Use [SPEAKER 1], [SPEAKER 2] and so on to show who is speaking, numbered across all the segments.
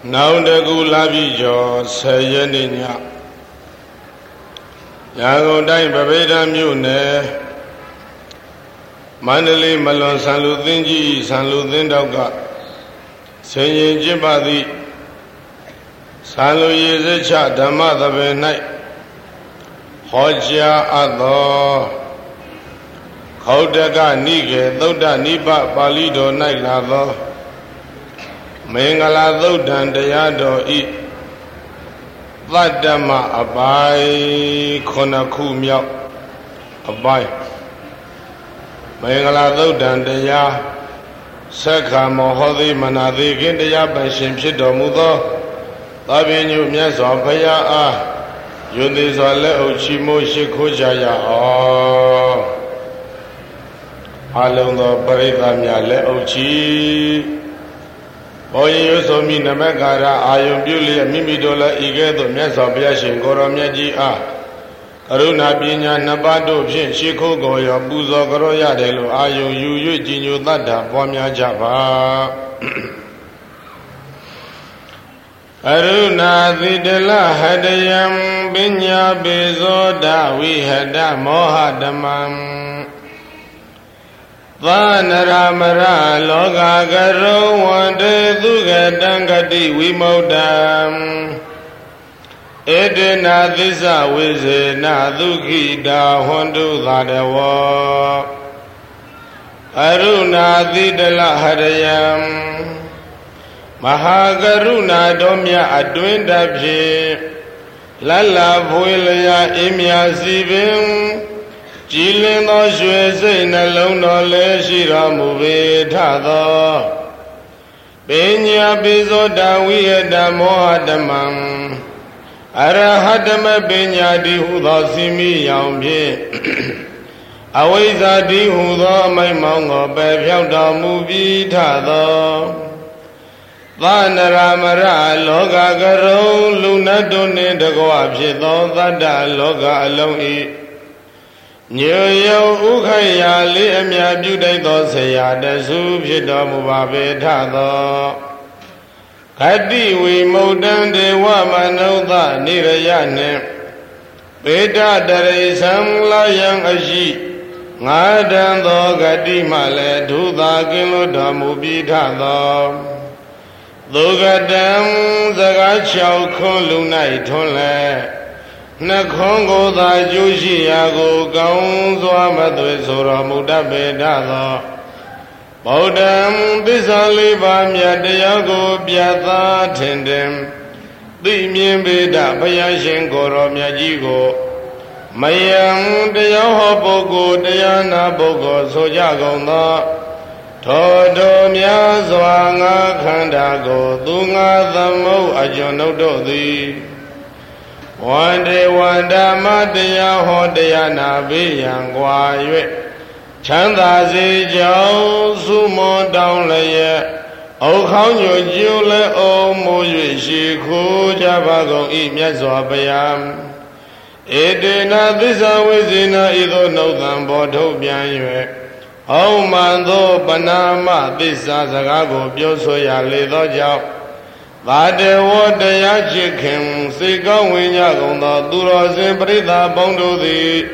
[SPEAKER 1] Now the Gulabi say Yeninya Yago Dai Babeda Mune Mandali Malon San Luthinji San Luthin Dauga Sayin Jibadi San Luyecha Dama the Benai Hoja Ado Kaudaga Nige Doda Niba Balido Night Lavo Mengala Dodan Dayado I Vadama Abai Konaku Miao Abai Mengala Dodan Daya Saka Mohodi Manadi Gindaya Bashim Shidomudo Tabinu Miaso Paya Yundizale Ochimo Shikujaya Alongo Parita Miale Ochi Oye Yosomi Namagara Ayum Bulia Mimidola Igedo Miaso Biashin Goromiaji Karuna Binya Nabado Shiko Goya Buzo Goroya Delo Ayum Yu Jinyu Dada Pomia Java Aruna Videla Hadayam Binya Bezoda We Hada Mohadamam Vanaramara Loga Garo Wande Duga Dangadi Wimodam Edena Disa Wize Naduki Da Hondu Ladawa Aruna Videla Hadayam Mahagaruna Domya Adwinda Bje Lala Vuilaya Imya Zibim Jilin no Shwese Nalon no Leshira Muve Tado Benya Bizo Dawi Damohadamam Arahadama Benya Di Huda Simi Yambe Aweza Di Huda Mai Mongo Bebyauda Muvi Tado Vanaramara Loga Garo Luna Done Dagoa Pshito Dada Loga Aloi Nyoyo Ukaya Li Amya Budai Dosaya Dasu Pshito Mubabe Tado Kadi We Modan Dewa Manauda Nirayane Veda Dare Samla Yang Aji Ngadan Do Kadi Male Duda Kilo Damubi Tado Dogadam Zagachao Kolunai Tole Nakongo da Joshi Yago Gaunzwa Madwesora Mudabedado Bodam Disali Bamya Deyago Biata Tendem Dimien Beda Bayashin Goro Myajigo Mayam Deyaho Bogo Deyana Bogo Sojagonda Todo Miazwanga Kandago Dunga Thamo Ajono Di One day Wanda Matia Hodayana Biyangwa Yue Chanda Zijao Sumo Down Laye O Kanyo Jule O Moyu Shiku Jabago Imyazwa Bayam Edena Disa Wizina Ido No Thambo Tobian Yue Oh Mando Banama Disa Zagago Biosoya Lido Jao Vade Wadaya Chicken Sika Winyagonda Duro Simprita Bondo Di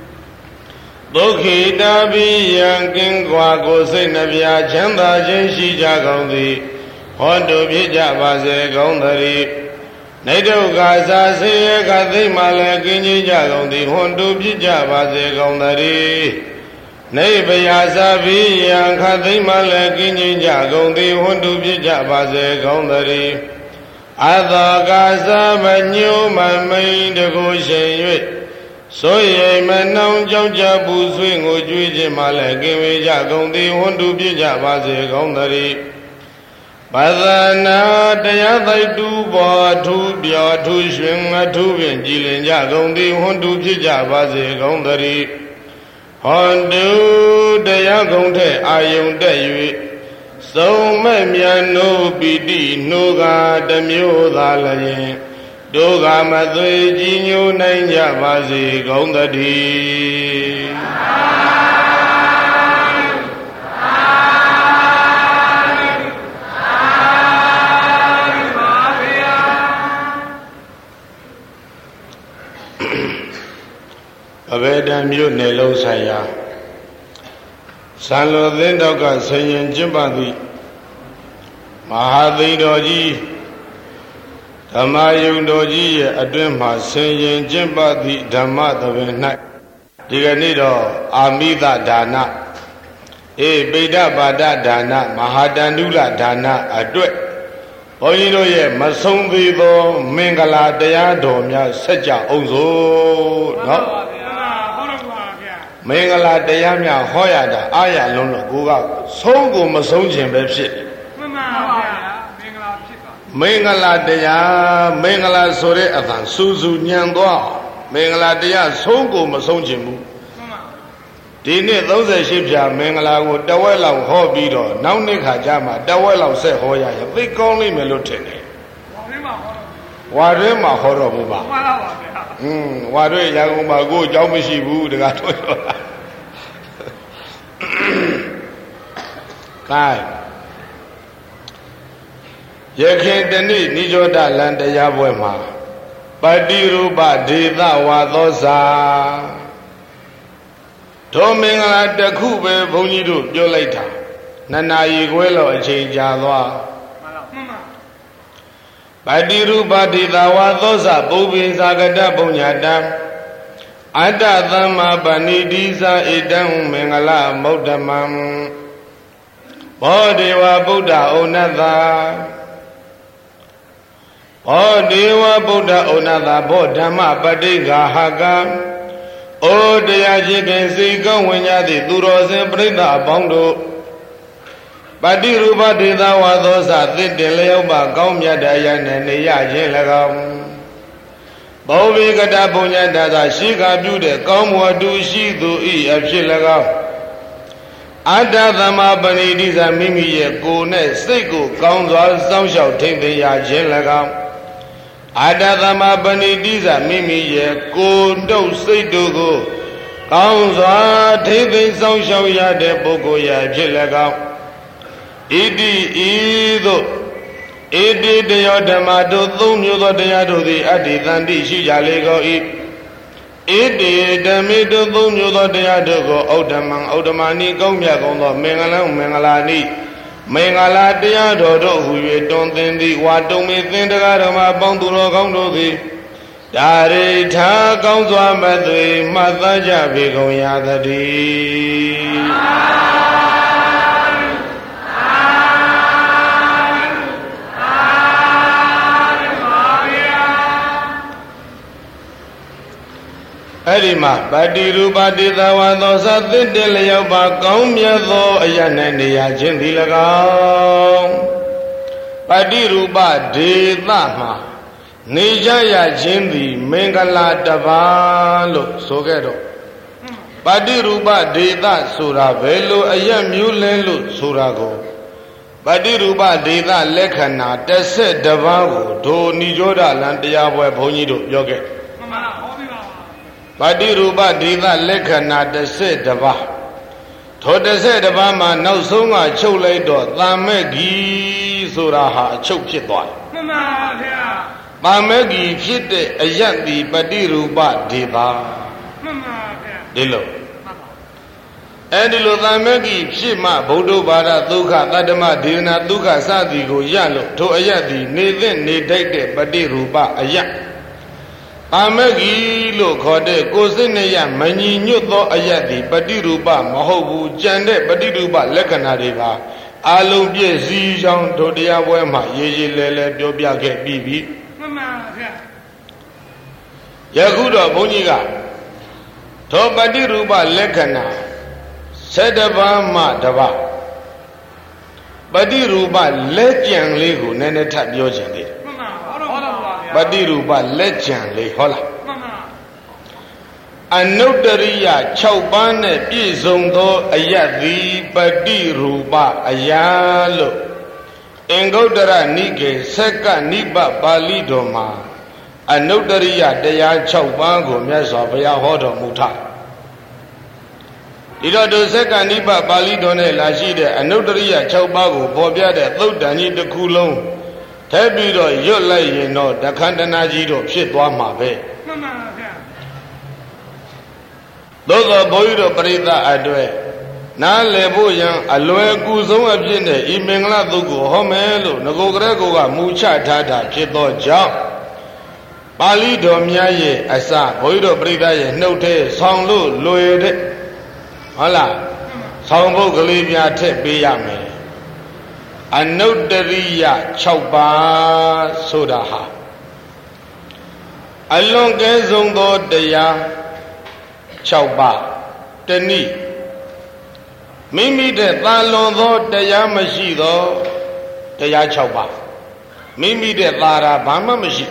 [SPEAKER 1] Doki Dabi Yankin Quago Sinavia Chanda Jenshi Jagondi Hondo Pija Base Gondari Nato Gaza Say Kathi Malakini Jagondi Hondo Pija Base Gondari Nebayasabi Yang Kathi Malakini Jagondi Hondo Pija Base Gondari Adha Gaza Manyu Mamay Dago Shen So ye Manong Joja Buswing Ujuji Malaki Jagondi Hondo Pija Base Gondari Badana Dayadai Duba Tubia Tushing Atubin Jilin Jagondi Hondo Pija Base Gondari Hondo Dayagonte Ayung Dayu So Mamia no Bidi Noga Damio Dalaye Doga Madwe Jinyo Nanya Base Gondadi မြို့နယ်လုံးဆိုင်ရာစံလိုသင်းတော်ကဆင်ရင်ကျင့်ပသည့်မဟာသိတော်ကြီးဓမ္မယုံတော်ကြီးရဲ့အတွင်းမှာဆင်ရင်ကျင့်ပသည့်ဓမ္မသဘင်၌ဒီကနေ့တော့အာမိသဒါနပိဋကပါဒဒါနမဟာတန္တုလဒါနအတွက်ဘုန်းကြီးတို့ရဲ့မဆုံးသေးသောမင်္ဂလာတရားတော်များဆက်ကြအောင်စို့နော်မင်္ဂလာတရားများဟောရတာအားရလုံးလို့ကိုကဆုံးကိုမဆုံးခြင်းပဲဖြစ်တယ်မှန်ပါဗျာမင်္ဂလာဖြစ်ပါမင်္ဂလာတရားမင်္ဂလာဆိုတဲ့အတန်စူးစူးညံသွားမင်္ဂလာတရားဆုံးကိုမဆုံးခြင်းဘူးဒီနေ့38ဖြာမင်္ဂလာကိုတဝက်လောက်ဟောပြီးတော့နောက်နှစ်ခါကျမှတဝက်လောက်ဆက်ဟောရရင်သိကောင်းလိမ့်မယ်လို့ထင်တယ်ဝါတွင်းမှာဟောတော့ဘူးပါမှန်ပါပါဗျာဝါတွင်းရန်ကုန်မှာကိုအကြောင်းမရှိဘူးတကားတော့ကိုင်းရခင်တနေ့နိရောဓလံတရားပွဲမှာပတိရူပဒေသဝါသောစာတို့မင်္ဂလာတစ်ခုပဲဘုန်းကြီးတို့ပြောလိုက်တာနှစ်နာရီခွဲလောက်အချိန်ကြာသွားပတိရူပဒေသဝါသောစာပုဗ္ဗေသာကတပုညတံအတ္တသမ္မာပဏိတိသာဣတံမင်္ဂလမௌဒ္ဓမံဘောဒေဝဗုဒ္ဓဩနတ္တဘောဒေဝဗုဒ္ဓဩနတ္တဘောဓမ္မပဋိက္ခဟကံဩတရားရှိခင်စိတ်ကောင်းဝင်ကြသည့်သူတော်စင်ပြိဿအပေါင်းတို့ပတိရူပဒေသဝါသောစသစ်တင်လျောက်ပါကောင်းမြတ်တရားနဲ့နေရခြင်း၎င်းဘောဝိကတပုညတသာရှိကပြုတဲ့ကောင်းမွန်တူရှိသူဤအဖြစ်၎င်းအတ္တသမပဏိတိဇာမိမိရဲ့ကိုယ်နဲ့စိတ်ကိုကောင်းစွာစောင့်ရှောက်ထိမ့်သိမ်းရခြင်း၎င်းအတ္တသမပဏိတိဇာမိမိရဲ့ကိုယ်တို့စိတ်တို့ကိုကောင်းစွာထိမ့်သိမ်းစောင့်ရှောက်ရတဲ့ပုဂ္ဂိုလ်ရာဖြစ်၎င်းဣတိဤသို့ဣတိတယောဓမ္မတို့သုံးမျိုးသောတရားတို့သည်အတ္တိတန်တိရှိကြလေကုန်၏ဣတိဓမ္မိတို့သုံးမျိုးသောတရားတို့ကိုဩဒ္ဓမံဩဒ္ဓမာနိကောင်းမြတ်ကောင်းသောမင်္ဂလံမင်္ဂလာနိမင်္ဂလာတရားတော်တို့ဟူ၍တွင်သင်သည်ဝါတုံမေသင်္တရားဓမ္မပေါင်းသူတော်ကောင်းတို့သည်ဒါရိထာကောင်းစွာမသွေမှတ်သားကြပေကုန်ရသတည်းအဲ့ဒီမှာပတိရူပဒေသဝါသောသသစ်တလျောက်ပါကောင်းမြတ်သောအရ၌နေရခြင်းသည်၎င်းပတိရူပဒေသမှာနေကြရခြင်းသည်မင်္ဂလာတပါးလို့ဆိုခဲ့တော့ပတိရူပဒေသဆိုတာဘယ်လိုအရမျိုးလဲလို့ဆိုတာကိုပတိရူပဒေသလက္ခဏာ12ပါးကိုဒိုနိရောဓလံတရားပွဲဘုန်းကြီးတို့ပြောခဲ့ပတိရူပဒေသလက္ခဏာ12ပါးထို12ပါးမှာနောက်ဆုံးကချုပ်လိုက်တော့သံမဲ့ဂီဆိုတာဟာအချုပ်ဖြစ်သွားတယ်မှန်ပါဗျာသံမဲ့ဂီဖြစ်တဲ့အယတ်ဒီပတိရူပဒေသမှန်ပါဗျာဒီလိုအဲ့ဒီလိုသံမဲ့ဂီဖြစ်မှဗုဒ္ဓဘာသာဒုက္ခတတ္တမဒေနာဒုက္ခစသည်ကိုရလို့ထိုအယတ်ဒီနေသင့်နေထိုက်တဲ့ပတိရူပအယတ်အာမဂီလို့ခေါ်တဲ့ကိုယ်စိတ်နဲ့ရမညီညွတ်သောအယတ်ဒီပฏิရူပမဟုတ်ဘူးကြံတဲ့ပฏิရူပလက္ခဏာတွေပါအလုံးပြည့်စည်ကြောင်းတို့တရားပွဲမှာရေးရေးလဲလဲပြောပြခဲ့ပြီးပြီမှန်ပါဗျာယခုတော့ဘုန်းကြီးကသောပฏิရူပလက္ခဏာ7ပါးမှတပါးပฏิရူပလက်ကြံလေးကိုနည်းနည်းထပ်ပြောခြင်းလေပတိရူပလက်ကြံလေးဟောလားအနုတ္တရိယ6ပါးနဲ့ပြည့်စုံသောအယတ်သည်ပတိရူပအယာလို့အင်္ဂုတ္တရနိကေဆက်ကနိပပါဠိတော်မှာအနုတ္တရိယတရား6ပါးကိုမြတ်စွာဘုရားဟောတော်မူထားဒီတော့ဒုဆက်ကနိပပါဠိတော်နဲ့လာရှိတဲ့အနုတ္တရိယ6ပါးကိုပေါ်ပြတဲ့သုတ်တန်ကြီးတစ်ခုလုံးထပ်ပြီးတော့ရွတ်လိုက်ရင်တော့တခန္တနာကြီးတော့ဖြစ်သွားမှာပဲမှန်ပါဗျာသို့သောဘုန်းကြီးတို့ပရိသတ်အတွက်နားလည်ဖို့ရန်အလွယ်ကူဆုံးအဖြစ်နဲ့ဤမင်္ဂလာသုတ်ကိုဟောမယ်လို့ငကိုကရက်ကိုကမူချထားတာဖြစ်သောကြောင့်ပါဠိတော်များရဲ့အစဘုန်းကြီးတို့ပရိသတ်ရဲ့နှုတ်ထဲဆောင်းလို့လွယ်တဲ့ဟုတ်လားဆောင်းပုတ်ကလေးများထည့်ပေးရမယ်အနုတ္တရိယ6ပါးဆိုတာဟာအလွန်ကဲဆုံးသောတရား6ပါးတနည်းမိမိတဲ့သာလွန်သောတရားမရှိသောတရား6ပါးမိမိတဲ့သာရာဘာမှမရှိ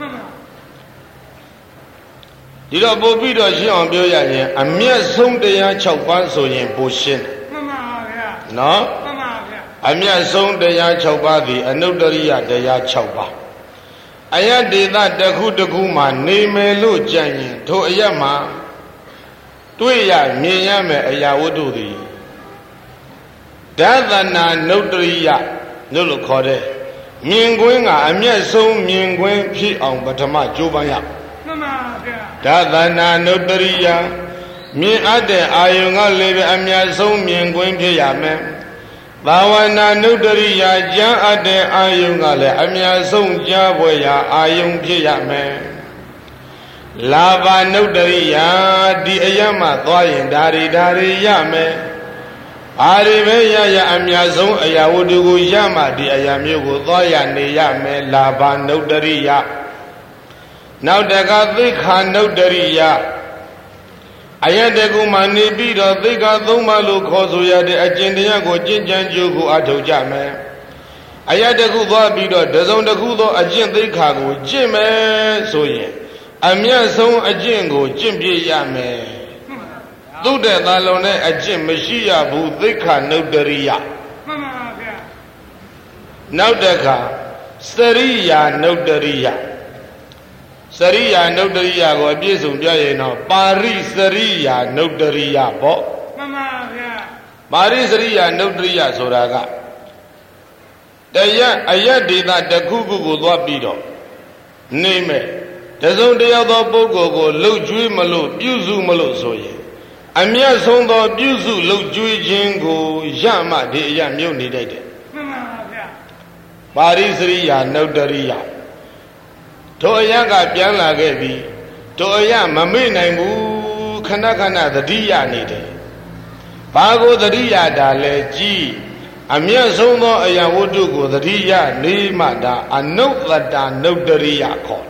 [SPEAKER 1] ဒီတော့ပို့ပြီးတော့ရှင်းအောင်ပြောရရင်အမျက်ဆုံးတရား6ပါးဆိုရင်ပိုရှင်းမှန်ပါဗျာနော်မှန်ပါဗျာအမျက်ဆုံးတရား6ပါးသည်အနုတ္တရိယတရား6ပါးအယဒေသတစ်ခုတစ်ခုမှနေမယ်လို့ကြံရင်ထိုအယက်မှာတွေ့ရမြင်ရမယ်အရာဝတ္ထုသည်ဒသနာနုတ္တရိယလို့ခေါ်တဲ့မြင်ကွင်းကအမျက်ဆုံးမြင်ကွင်းဖြစ်အောင်ပထမကြိုးပမ်းရမှန်ပါဗျာဒသနာနုတ္တရိယမြင်အပ်တဲ့အာယုံကလည်းပဲအမျက်ဆုံးမြင်ကွင်းဖြစ်ရမယ်ဘာဝနာနုတ္တရိယကြံအပ်တဲ့အာယုံကလည်းအမျက်ဆုံးကြားပွဲရာအာယုံဖြစ်ရမယ်လာဘနုတ္တရိယဒီအယမသွားရင်ဒါတွေရမယ်အာရိပဲရအမြတ်ဆုံးအရာဝတ္ထုကိုရမှဒီအရာမျိုးကိုသွားရနေရမယ်လာဘနုတ္တရိယနောက်တကသိက္ခာနုတ္တရိယအယတကုမှနေပြီးတော့သိက္ခာ3ပါးလို့ခေါ်ဆိုရတဲ့အကျင့်တရားကိုကျင့်ကြံကြိုးကိုအထောက်ကြမယ်အယတကုသွားပြီးတော့တစုံတစ်ခုသောအကျင့်သိက္ခာကိုကျင့်မယ်ဆိုရင်အမြတ်ဆုံးအကျင့်ကိုကျင့်ပြရမယ်သုတ္တသာလွန်တဲ့အကျင့်မရှိရဘူးသိက္ခာနုတ္တရိယမှန်ပါဗျာနောက်တခါစရိယာနုတ္တရိယစရိယာနုတ္တရိယကိုအပြည့်စုံပြရင်တော့ပါရိစရိယာနုတ္တရိယပေါ့မှန်ပါဗျာပါရိစရိယာနုတ္တရိယဆိုတာကတရားအယတ်ဒေသတစ်ခုခုကိုသွားပြီးတော့နေမဲ့တစုံတယောက်သောပုဂ္ဂိုလ်ကိုလှုပ်ကြွေးမလို့ပြုစုမလို့ဆိုရင်အမျက်ဆုံးသောပြုစုလှုပ်ကြွေးခြင်းကိုရမှဒီအရာမြုပ်နေတတ်တယ်မှန်ပါဗျာပါရိစရိယာနုတ္တရိယထိုအရာကပြန်လာခဲ့ပြီထိုအရာမမေ့နိုင်ဘူးခဏခဏသတိရနေတယ်ဘာကိုသတိရတာလဲကြည်အမျက်ဆုံးသောအရာဝတ္ထုကိုသတိရနေမှဒါအနုတ္တတာနုတ္တရိယခေါ်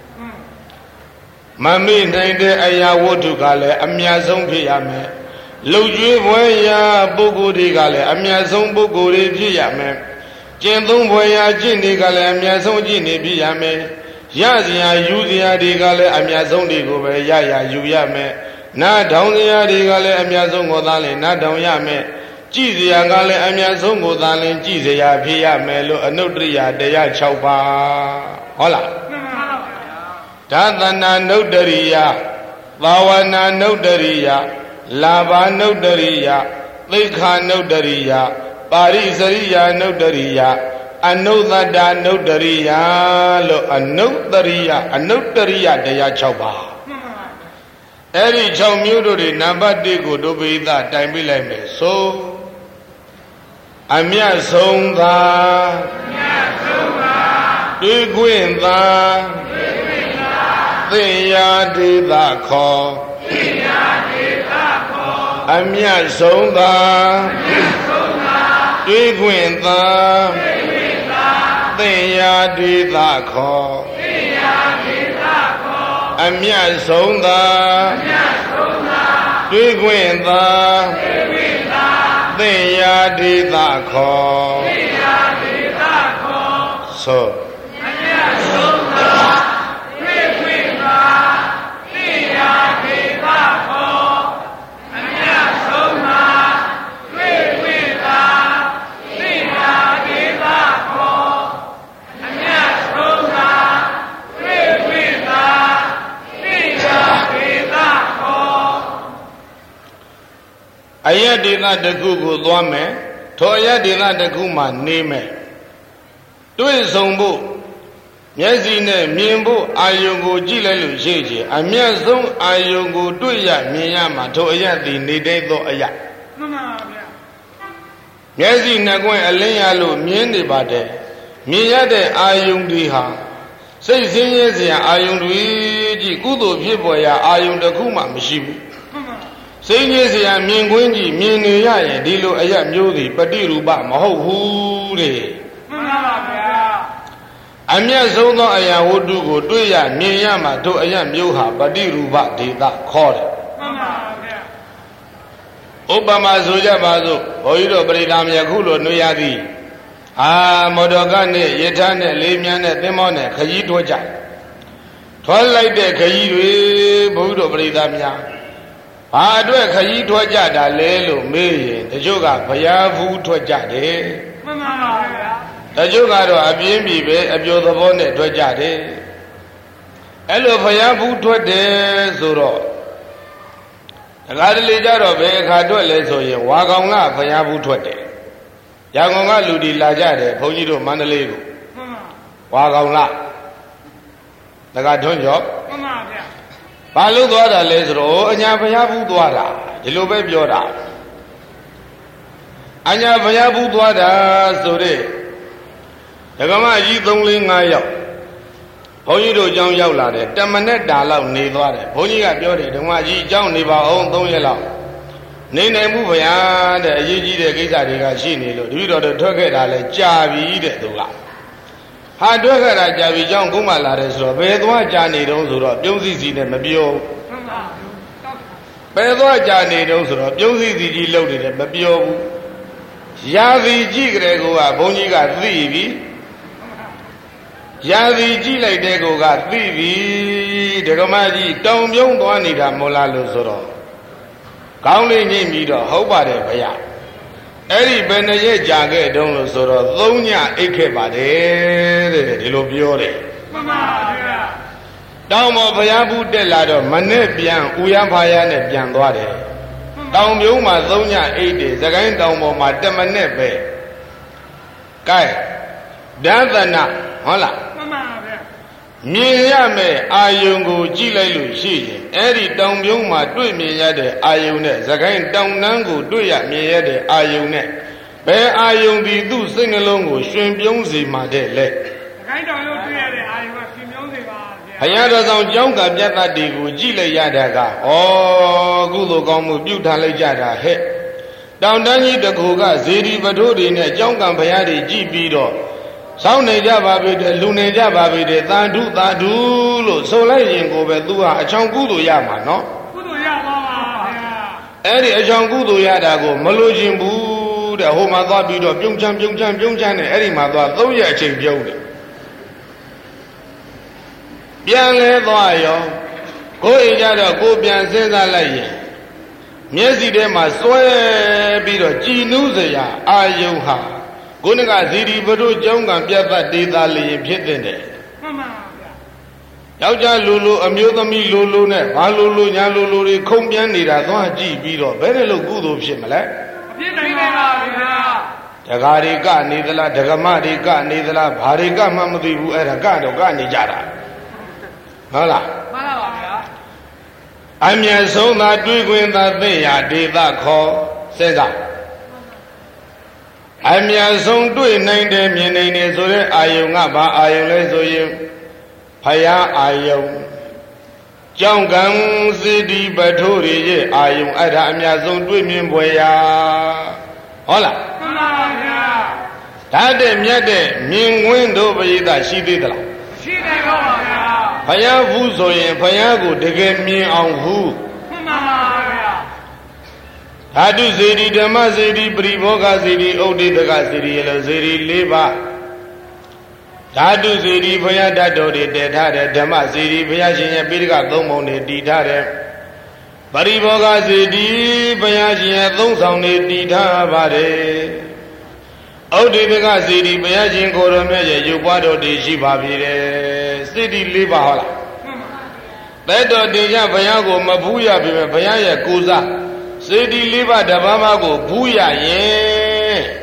[SPEAKER 1] မမေ့နိုင်တဲ့အရာဝတ္ထုကလည်းအမြတ်ဆုံးဖြစ်ရမယ်လှုပ်ကြွေးပွဲရာပုဂ္ဂိုလ်တွေကလည်းအမြတ်ဆုံးပုဂ္ဂိုလ်တွေဖြစ်ရမယ်ကျင့်သုံးပွဲရာကျင့်တွေကလည်းအမြတ်ဆုံးကျင့်နေဖြစ်ရမယ်ရစရာယူစရာတွေကလည်းအမြတ်ဆုံးတွေကိုပဲရယူရမယ်နားထောင်စရာတွေကလည်းအမြတ်ဆုံးကိုသာလင်နားထောင်ရမယ်ကြည်စရာကလည်းအမြတ်ဆုံးကိုသာလင်ကြည်စရာဖြစ်ရမယ်လို့အနုတ္တရိယတရား6ပါးဟုတ်လားဒသနာနုတ္တရိယသာဝနာနုတ္တရိယလာဘနုတ္တရိယသိက္ခာနုတ္တရိယပါရိစရိယာနုတ္တရိယအနုတ္တတာနုတ္တရိယလို့အနုတ္တရိယတရား6ပါးအဲ့ဒီ6မျိုးတို့တွေနံပါတ်1ကိုဒုပိသတိုင်ပြလိုက်မယ်ဆိုအမြတ်ဆုံးသာတွေ့ခွင့်သာသိယာဒေသခေါ်အမြတ်ဆုံးသာတွေ့ခွင့်သာသိယာဒေသခေါ်အမြတ်ဆုံးသာတွေ့ခွင့်သာသိယာဒေသခေါ်ဆိုအယတ်ဒေသတစ်ခုကိုသွားမယ်ထိုအယတ်ဒေသတစ်ခုမှနေမယ်တွေ့ဆုံဖို့မျက်စိနဲ့မြင်ဖို့အာယုံကိုကြည့်လိုက်လို့ရှိချင်အမျက်ဆုံးအာယုံကိုတွေ့ရမြင်ရမှာထိုအရာသည်နေတဲ့သောအရာမှန်ပါဗျာမျက်စိနှကွင်းအလင်းရလို့မြင်နေပါတယ်မြင်ရတဲ့အာယုံတွေဟာစိတ်ဆင်းရဲစရာအာယုံတွေကြီးကုသိုလ်ဖြစ်ပေါ်ရာအာယုံတစ်ခုမှမရှိဘူးစိတ်ငြိစရာမြင်ကွင်းကြီးမြင်နေရရင်ဒီလိုအရာမျိုးသည်ပฏิရူပမဟုတ်ဘူးတဲ့မှန်ပါဗျာအမျက်ဆုံးသောအရာဝတ္ထုကိုတွေ့ရမြင်ရမှတို့အရာမျိုးဟာပฏิရူပဒေသခေါ်တယ်မှန်ပါဗျာဥပမာဆိုကြပါစို့ဘုန်းကြီးတို့ပရိဒါမြခုလိုနှွေရသည်မော်တော်ကားနဲ့ယထာနဲ့လေးမြန်းနဲ့သင်္ဘောနဲ့ခရီးထွက်ကြထွက်လိုက်တဲ့ခရီးတွေဘုန်းကြီးတို့ပရိဒါမြဘာအတွက်ခရီးထွက်ကြတာလဲလို့မေးရင်တချို့ကဘုရားဖူးထွက်ကြတယ်မှန်ပါဗျာတချို့ကတော့အပြင်းပြီပဲအပျော်သဘောနဲ့ထွက်ကြတယ်အဲ့လိုဘုရားဖူးထွက်တယ်ဆိုတော့တခါတလေကြတော့ဘယ်အခါထွက်လဲဆိုရင်ဝါကောင်ကဘုရားဖူးထွက်တယ်ရန်ကုန်ကလူဒီလာကြတယ်ဘုန်းကြီးတို့မန္တလေးကိုဝါကောင်လာတခါထွန်းကျော်မှန်ပါဗျာဘာလို့သွားတာလဲဆိုတော့အညာဘုရားဖူးသွားတာဒီလိုပဲပြောတာအညာဘုရားဖူးသွားတာဆိုတဲ့ဒကမကြီး3-4-5ယောက်ဘုန်းကြီးတို့အကြောင်းရောက်လာတယ်တမနဲ့တာလောက်နေသွားတယ်ဘုန်းကြီးကပြောတယ်ဒကမကြီးအကြောင်းနေပါအောင်3ရက်လောက်နေနိုင်မှုဗျာတဲ့အရေးကြီးတဲ့ကိစ္စတွေကရှိနေလို့တပည့်တော်တို့ထွက်ခဲ့တာလဲကြာပြီတဲ့သူကဟာထွက်ခဲ့တာကြာပြီကြောင်းကုမှလာတယ်ဆိုတော့ဘယ်သွားကြာနေတုံးဆိုတော့ပြုံးစီစီနဲ့မပြောဘယ်သွားကြာနေတုံးဆိုတော့ပြုံးစီစီကြီးလှုပ်နေတယ်မပြောဘူးရာသီကြည့်ကြတဲ့ကောကဘုန်းကြီးကသိပြီရာသီကြည့်လိုက်တဲ့ကောကသိပြီဒကမကြီးတောင်ပြုံးသွားနေတာမို့လားလို့ဆိုတော့ကောင်းလေးညိမ့်ပြီးတော့ဟုတ်ပါတယ်ဗျာအဲ့ဒီဘယ်နှရက်ကြာခဲ့တုံးလို့ဆိုတော့3ညအိတ်ခဲ့ပါတယ်တဲ့ဒီလိုပြောတယ်မှန်ပါဗျာတောင်ပေါ်ဘုရားဘူးတက်လာတော့မနဲ့ပြန်ဥယံဖာယာနဲ့ပြန်သွားတယ်တောင်ပြုံးမှာ3ညအိတ်တယ်သခိုင်းတောင်ပေါ်မှာ1မနဲ့ပဲကဲဒသနာဟုတ်လားမှန်ပါဗျာမြင်ရမယ်အာယုံကိုကြည့်လိုက်လို့ရှိရင်အဲ့ဒီတောင်ပြုံးမှာတွေ့မြင်ရတဲ့အာယုံနဲ့သခိုင်းတောင်နှန်းကိုတွေ့ရမြင်ရတဲ့အာယုံနဲ့ဘယ်အာယုံဒီသူ့စိတ်နှလုံးကိုရှင်ပြုံးစေမှာတဲ့လေသခိုင်းတောင်လို့တွေ့ရတဲ့အာယုံကရှင်ပြုံးစေပါဗျာဘုရားတော်ဆောင်ကျောင်းကပြတ်တတ်တွေကိုကြည့်လိုက်ရတာကကုသိုလ်ကောင်းမှုပြုထားလိုက်ကြတာဟဲ့တောင်တန်းကြီးတစ်ခုကဇေဒီပထိုးတွေနဲ့ကျောင်းကံဘုရားတွေကြည့်ပြီးတော့စောင်းနေကြပါပြီတဲ့လူနေကြပါပြီတဲ့သာဓုသာဓုလို့ဆိုလိုက်ရင်ကိုပဲ तू ဟာအချောင်ကုသိုလ်ရမှာနော်ကုသိုလ်ရပါပါဗျာအဲ့ဒီအချောင်ကုသိုလ်ရတာကိုမလို့ခြင်းဘူးတဲ့ဟိုမှာသွားပြီးတော့ပြုံးချမ်းနဲ့အဲ့ဒီမှာသွား3ရက်အချိန်ပြုံးတယ်ပြန်လဲသွားရောကိုယ်အိမ်ကြတော့ကိုပြန်စဉ်းစားလိုက်ရင်မျက်စိထဲမှာစွဲပြီးတော့ကြည်နူးစရာအာယုံဟာကိုနကဇီဒီဘုတို့ကျောင်းကပြတ်သက်ဒေသလျင်ဖြစ်တဲ့မှန်ပါဗျာယောက်ျားလူအမျိုးသမီးလူနဲ့ဘာလူညာလူတွေခုံပြန်နေတာသွားကြည့်ပြီးတော့ဘယ်နဲ့လို့ကုသိုလ်ဖြစ်မလဲအဖြစ်နိုင်ပါဗျာဒကာတွေကနေသလားဒကမတွေကနေသလားဘာတွေကမှမသိဘူးအဲ့ဒါကတော့ကနေကြတာဟုတ်လားမှန်ပါဗျာအမြတ်ဆုံးသာတွေးခွင့်သာသိရဒေသခေါ်စဉ်းစားအမြတ်ဆုံးတွေ့နိုင်တယ်မြင်နိုင်တယ်ဆိုတဲ့အာယုံကဘာအာယုံလဲဆိုရင်ဖယားအာယုံကြောင့်ကံစေတီပထိုးရဲ့အာယုံအဲ့ဒါအမြတ်ဆုံးတွေ့မြင်ဖွယ်ရာဟုတ်လားမှန်ပါဗျာဒါတဲ့မြတ်တဲ့မြင်ကွင်းတို့ပရိသတ်ရှိသေးသလားရှိတယ်ပါဗျာဖယားဘူးဆိုရင်ဖယားကိုတကယ်မြင်အောင်ဘူးမှန်ပါဗျာဓာတုစေတီဓမ္မစေတီပရိဘောဂစေတီဥဒိတကစေတီလို့စေတီ၄ပါးဓာတုစေတီဘုရားဓာတ်တော်တွေတည်ထားတယ်ဓမ္မစေတီဘုရားရှင်ရဲ့ပိဋကသုံးပုံတွေတည်ထားတယ်ပရိဘောဂစေတီဘုရားရှင်ရဲ့သုံးဆောင်တွေတည်ထားပါတယ်ဥဒိတကစေတီဘုရားရှင်ကိုယ်တော်မြတ်ရဲ့ရုပ်ပွားတော်တွေရှိပါပြီတဲ့စေတီ၄ပါးဟုတ်လားသက်တော်တင်ကြဘုရားကိုမဘူးရပြီပဲဘုရားရဲ့ကိုယ်စားစေတီ၄ပါးတပါးပါးကိုဘူးရရင်အဲ့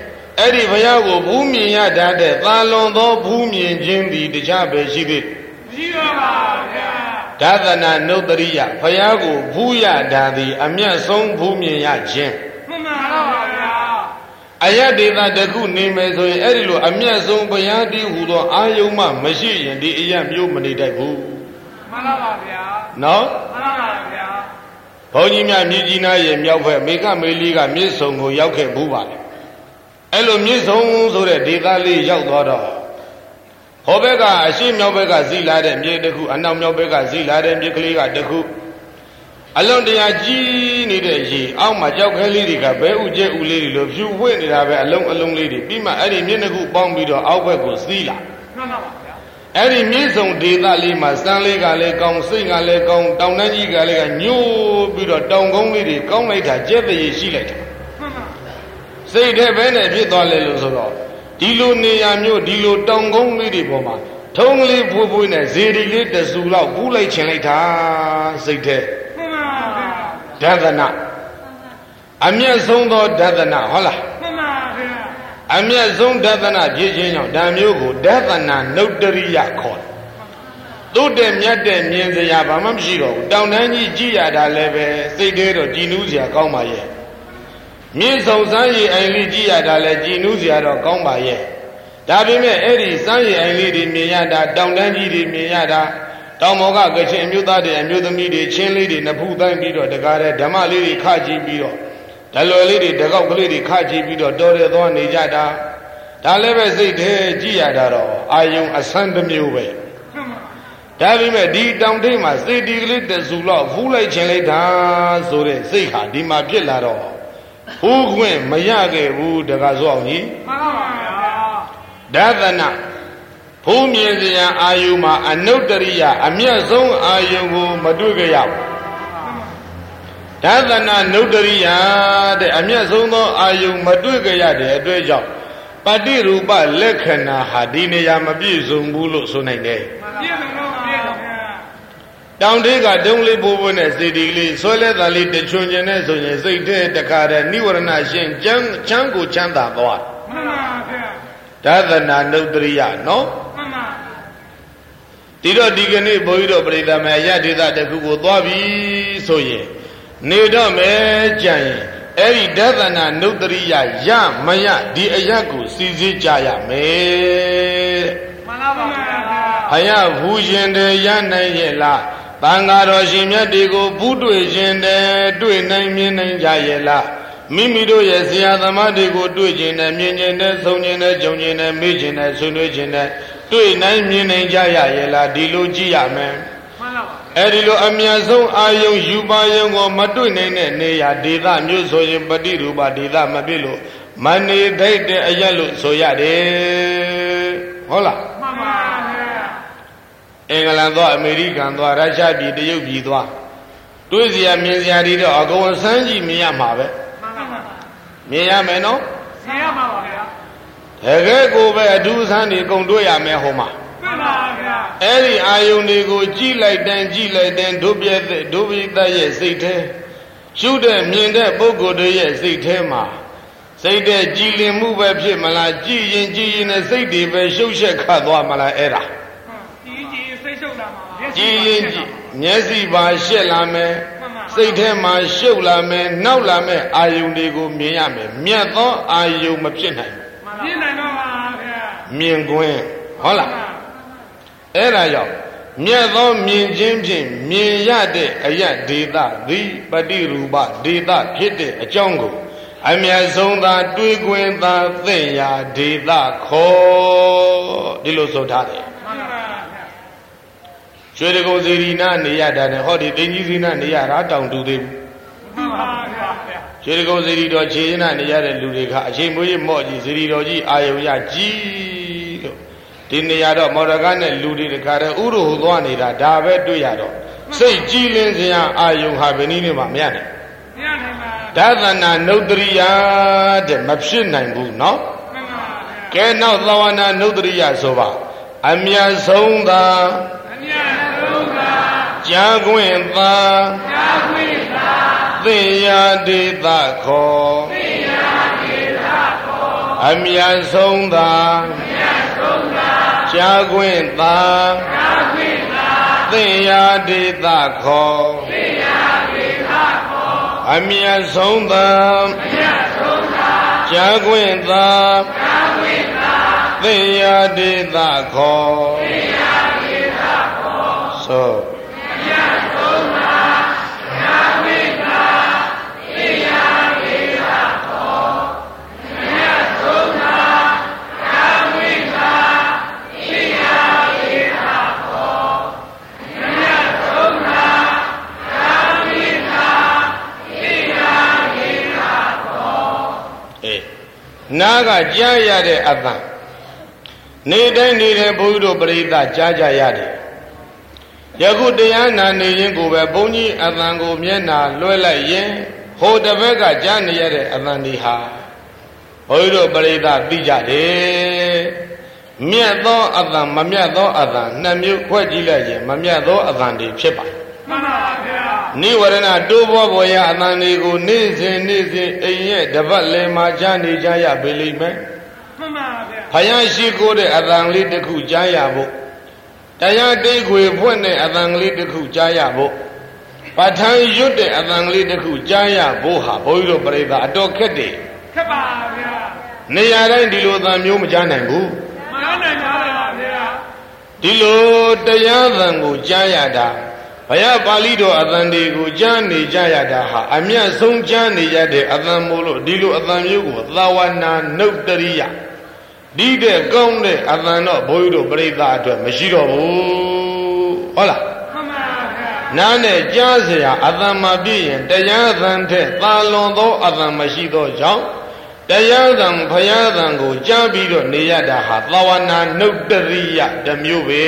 [SPEAKER 1] အဲ့ဒီဘုရားကိုဘူးမြင်ရတတ်တဲ့သာလွန်သောဘူးမြင်ခြင်းသည်တရားပဲရှိသေးမရှိပါဗျာဒါသနာနုတ္တရိယဘုရားကိုဘူးရတာသည်အမျက်ဆုံးဘူးမြင်ရခြင်းမှန်ပါဗျာအယဒေသတခုနေမယ်ဆိုရင်အဲ့ဒီလိုအမျက်ဆုံးဘုရားတည်းဟူသောအာယုံမှမရှိရင်ဒီအယမျိုးမနေတတ်ဘူးမှန်ပါဗျာနော်မှန်ပါဗျာဘုန်းကြီးများမြေကြီးနားရဲ့မြောက်ဘက်မေကမေလီကမြစ်ဆုံကိုရောက်ခဲ့ဘူးပါလေအဲ့လိုမြစ်ဆုံဆိုတဲ့ဒေသလေးရောက်သွားတော့ဟောဘက်ကအရှိမြောက်ဘက်ကဇီလာတဲ့မြေတစ်ခုအနောက်မြောက်ဘက်ကဇီလာတဲ့မြေကလေးကတစ်ခုအလွန်တရာကြီးနေတဲ့ရေအောက်မှာကြောက်ခဲလေးတွေကဘဲဥကျဲဥလေးတွေလိုဖြူဝှင့်နေတာပဲအလုံးလေးတွေပြီးမှအဲ့ဒီမြစ်နှစ်ခုပေါင်းပြီးတော့အောက်ဘက်ကိုစီးလာမှန်ပါပါဗျာအဲ့ဒီမြစ်ဆုံဒေသလေးမှာစမ်းလေးကလည်းကောင်းစိတ်ကလည်းကောင်းတောင်တန်းကြီးကလည်းညို့ပြီးတော့တောင်ကုန်းလေးတွေကောင်းလိုက်တာကျက်တဲ့ရေရှိလိုက်တာမှန်ပါစိတ်ထဲပဲနဲ့ဖြစ်သွားလေလို့ဆိုတော့ဒီလိုနေရာမျိုးဒီလိုတောင်ကုန်းလေးတွေပေါ်မှာထုံးကလေးဖွေးဖွေးနဲ့ဇေဒီလေးတဆူလောက်ပူးလိုက်ချင်လိုက်တာစိတ်ထဲဒသနာအမျက်ဆုံးသောဒသနာဟုတ်လားမှန်ပါဗျာအမျက်ဆုံးဒသနာဖြစ်ခြင်းကြောင့်ဓာမျိုးကိုဒသနာနုတ္တရိယခေါ်တယ်သူ့တဲ့မြတ်တဲ့မြင်စရာဘာမှမရှိတော့ဘူးတောင်တန်းကြီးကြည့်ရတာလည်းပဲစိတ်ထဲတော့ကြည်နူးစရာကောင်းပါရဲ့မြင့်ဆုံစမ်းရည်အိမ်လေးကြည့်ရတာလည်းကြည်နူးစရာတော့ကောင်းပါရဲ့ဒါပေမဲ့အဲ့ဒီစမ်းရည်အိမ်လေးတွေမြင်ရတာတောင်တန်းကြီးတွေမြင်ရတာတောင်မောကကချင်အမျိုးသားတွေအမျိုးသမီးတွေချင်းလေးတွေနဖူးတိုင်းပြီးတော့တကားတဲ့ဓမ္မလေးတွေခကြည့်ပြီးတော့ဓလွယ်လေးတွေတကောက်ကလေးတွေခကြည့်ပြီးတော့တော်တယ်သွားနေကြတာဒါလည်းပဲစိတ်ထဲကြည့်ရတာတော့အာယုံအဆန်းတစ်မျိုးပဲဒါပေမဲ့ဒီတောင်ထိပ်မှာစေတီကလေးတဆူလောက်ဖူးလိုက်ချင်လိုက်တာဆိုတဲ့စိတ်ဟာဒီမှာဖြစ်လာတော့ဖူးခွင့်မရခဲ့ဘူးတကားစောအောင်ကြီးမှန်ပါဗျာဒသနာဘုံမြင်စရာအာယုမှာအနုတ္တရိယအမျက်ဆုံးအာယုကိုမတွေ့ကြရဘူးဒသနာနုတ္တရိယတဲ့အမျက်ဆုံးသောအာယုမတွေ့ကြရတဲ့အတွက်ကြောင့်ပฏิရူပလက္ခဏာဟာဒီနေရာမပြည့်စုံဘူးလို့ဆိုနိုင်တယ်ပြည့်စုံတော့ပြည့်စုံဗျာတောင်တေးကတုံးလေးပိုးပိုးနဲ့စေတီကလေးဆွဲလဲတာလေးတချွန်ကျင်နဲ့ဆိုရင်စိတ်ထဲတခါတည်းနိဝရဏရှင်ချမ်းကိုချမ်းသာသွားမှန်ပါဗျာဒသနာနုတ္တရိယနော်ဒီတော့ဒီကနေ့ဘုန်းကြီးတို့ပြိဿမေရဒေသတခုကိုသွားပြီဆိုရင်နေတော့မယ်ကြံရင်အဲ့ဒီဒသနာနုတ္တရိယရမရဒီအရက်ကိုစီစစ်ကြရမယ်မှန်ပါပါဘုရားဘူးရှင်တယ်ရနိုင်ရဲ့လားသံဃာတော်ရှင်မြတ်တွေကိုဘူးတွေ့ရှင်တယ်တွေ့နိုင်မြင်နိုင်ကြရဲ့လားမိမိတို့ရဲ့ဆရာသမားတွေကိုတွေ့ခြင်းနဲ့မြင်ခြင်းနဲ့ဆုံခြင်းနဲ့ကြုံခြင်းနဲ့မေ့ခြင်းနဲ့ဆွေးနွေးခြင်းနဲ့တွေ့နိုင်မြင်နိုင်ကြရရဲ့လားဒီလိုကြည့်ရမယ်မှန်ပါပါအဲ့ဒီလိုအများဆုံးအာယုံယူပါယုံကိုမတွေ့နိုင်တဲ့နေရာဒေသမျိုးဆိုရင်ပฏิရူပဒေသမဖြစ်လို့မနေထိုက်တဲ့အရက်လို့ဆိုရတယ်ဟုတ်လားမှန်ပါဗျာအင်္ဂလန်သွားအမေရိကန်သွားရုရှားပြည်တရုတ်ပြည်သွားတွေ့စရာမြင်စရာတွေတော့အကုန်စမ်းကြည့်မြင်ရမှာပဲမှန်ပါပါမြင်ရမယ်နော်မြင်ရမှာပါဗျာတကယ်ကိုပဲအထူးဆန်းတွေကုန်တွေ့ရမယ်ဟိုမှာမှန်ပါဗျာအဲ့ဒီအာယုန်တွေကိုကြည့်လိုက်တဲ့ဒုပိသရဲ့စိတ်ထဲရှုတဲ့မြင်တဲ့ပုဂ္ဂိုလ်တွေရဲ့စိတ်ထဲမှာစိတ်တဲ့ကြည်လင်မှုပဲဖြစ်မလားကြည်ရင်နဲ့စိတ်တွေပဲရှုပ်ရှက်ခတ်သွားမလားအဲ့ဒါကြည်စိတ်ရှုပ်လာမှာပါကြည်ရင်မျက်စိပါရှက်လာမယ်စိတ်ထဲမှာရှုပ်လာမယ်နောက်လာမယ်အာယုန်တွေကိုမြင်ရမယ်မြတ်သောအာယုန်မဖြစ်နိုင်ဘူးမြင်နိုင်တော့ပါဗျာမြင်ခွင့်ဟုတ်လားအဲ့ဒါကြောင့်မြတ်သောမြင်ခြင်းဖြင့်မြင်ရတဲ့အယဒေသသည်ပฏิရူပဒေသဖြစ်တဲ့အကြောင်းကိုအမြတ်ဆုံးသာတွေးခွင့်သာသိရာဒေသခေါ်ဒီလိုဆိုထားတယ်မှန်ပါဗျာရွှေတကုံစီရီနာနေရတာနဲ့ဟောဒီတင်ကြီးစီနာနေရတာတောင်တူသေးဘူးမှန်ပါဗျာရွှေတကုံစီရီတော်ခြေနာနေရတဲ့လူတွေကအချိန်မွေးမော့ကြီးစီရီတော်ကြီးအာယုံရကြီးလို့ဒီနေရာတော့မော်ဒကာနဲ့လူတွေတခါတည်းဥရဟုသွားနေတာဒါပဲတွေ့ရတော့စိတ်ကြည်လင်စရာအာယုံဟာဘယ်နည်းနဲ့မှမရနိုင်မရနိုင်ပါဒသနာနုတ္တရိယတဲ့မဖြစ်နိုင်ဘူးเนาะမှန်ပါဗျာကဲနောက်သဝနာနုတ္တရိယဆိုပါအမြတ်ဆုံးသာကြာခွင့်သာသိရာဒေသခေါ်အမြတ်ဆုံးသာကြားခွင့်သာသိရာဒေသခေါ်အမြတ်ဆုံးသာကြားခွင့်သာသိရာဒေသခေါ်ဆိုနာကကြားရတဲ့အတန်နေတိုင်းနေတဲ့ဘုန်းကြီးတို့ပရိသတ်ကြားကြရတယ်ယခုတရားနာနေရင်ကိုပဲဘုန်းကြီးအတန်ကိုမျက်နာလွှဲလိုက်ရင်ဟိုတစ်ဘက်ကကြားနေရတဲ့အတန်ဒီဟာဘုန်းကြီးတို့ပရိသတ်သိကြတယ်မြတ်သောအတန်မမြတ်သောအတန်နှစ်မျိုးခွဲကြည့်လိုက်ရင်မမြတ်သောအတန်တွေဖြစ်ပါမှန်ပါဗျာနိဝရဏတိုးဘောဘောရအတန်တွေကိုနေ့စဉ်အိမ်ရဲ့တပတ်လည်မှာကြားနေကြရပေလိမ့်မယ်မှန်ပါဗျာဘုရားရှိခိုးတဲ့အတန်လေးတစ်ခုကြားရဖို့တရားတိတ်ခွေဖွင့်တဲ့အတန်လေးတစ်ခုကြားရဖို့ပဋ္ဌာန်းရွတ်တဲ့အတန်လေးတစ်ခုကြားရဖို့ဟာဘုန်းကြီးတို့ပြိဿအတော်ခက်တယ်ခက်ပါဗျာနေရာတိုင်းဒီလိုအတန်မျိုးမကြားနိုင်ဘူးမကြားနိုင်ပါဗျာဒီလိုတရားသံကိုကြားရတာဘုရားပါဠိတော်အတန်တွေကိုကြားနေကြရတာဟာအမြတ်ဆုံးကြားနေရတဲ့အတန်မို့လို့ဒီလိုအတန်မျိုးကိုသာဝနာနုတ္တရိယဒီတဲ့ကောင်းတဲ့အတန်တော့ဘုန်းကြီးတို့ပြိဿအတွက်မရှိတော့ဘူးဟုတ်လားမှန်ပါဗျာနားနဲ့ကြားเสียအတန်မှာပြည့်ရင်တရားသံထက်သာလွန်သောအတန်မရှိသောကြောင့်တရားသံဘုရားသံကိုကြားပြီးတော့နေရတာဟာသာဝနာနုတ္တရိယတစ်မျိုးပဲ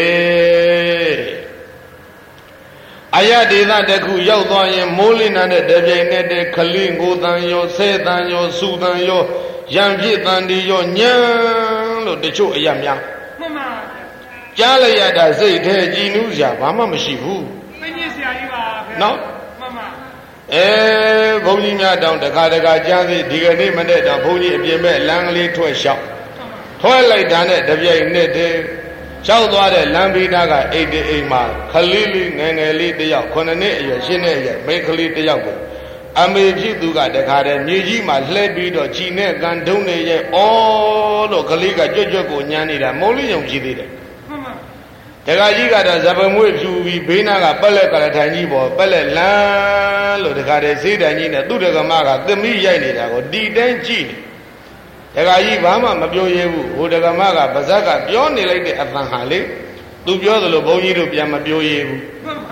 [SPEAKER 1] အယဒေသတစ်ခုရောက်သွားရင်မိုးလင်းတဲ့တပြိုင်နက်တည်းခလင်းကိုတန်ရောဆဲတန်ရောစုတန်ရောရံပြည့်တန်ဒီရောညံလို့တချို့အယများမှန်ပါကြားလိုက်ရတာစိတ်ထဲကြည်နူးစရာဘာမှမရှိဘူးသိညစ်စရာကြီးပါဗျာနော်မှန်ပါဘုန်းကြီးများတောင်တခါကြားသေးဒီကနေ့မနေ့တော့ဘုန်းကြီးအပြင်မဲ့လမ်းကလေးထွက်လျှောက်ထွက်လိုက်တာနဲ့တပြိုင်နက်တည်းလျှောက်သွားတဲ့လမ်းဘေးသားကအိတ်အိမ်မှာခလေးလေးငယ်ငယ်လေးတယောက်9နှစ်အရွယ်10နှစ်အရွယ်မိန်းကလေးတယောက်ကိုအမေဖြစ်သူကတခါတည်းမြေကြီးမှာလှဲပြီးတော့ခြိနဲ့ကန်ဒုံနေရဲ့ဩလို့ကလေးကကြွတ်ကိုညမ်းနေတာမိုးလေးယုံကြည်သေးတယ်တခါကြီးကတော့ဇပမွေးဖြူပြီးဘေးနာကပက်လက်ကလထိုင်ကြီးပေါ်ပက်လက်လန်းလို့တခါတည်းစေးတန်ကြီးနဲ့သူ့တက္ကမကသမီးရိုက်နေတာကိုဒီတိုင်းကြည့်နေတခါကြီးဘာမှမပြောရဘူးဟိုတက္ကမကပါဇက်ကပြောနေလိုက်တဲ့အတန်ဟာလေသူပြောသလိုဘုန်းကြီးတို့ပြန်မပြောရဘူး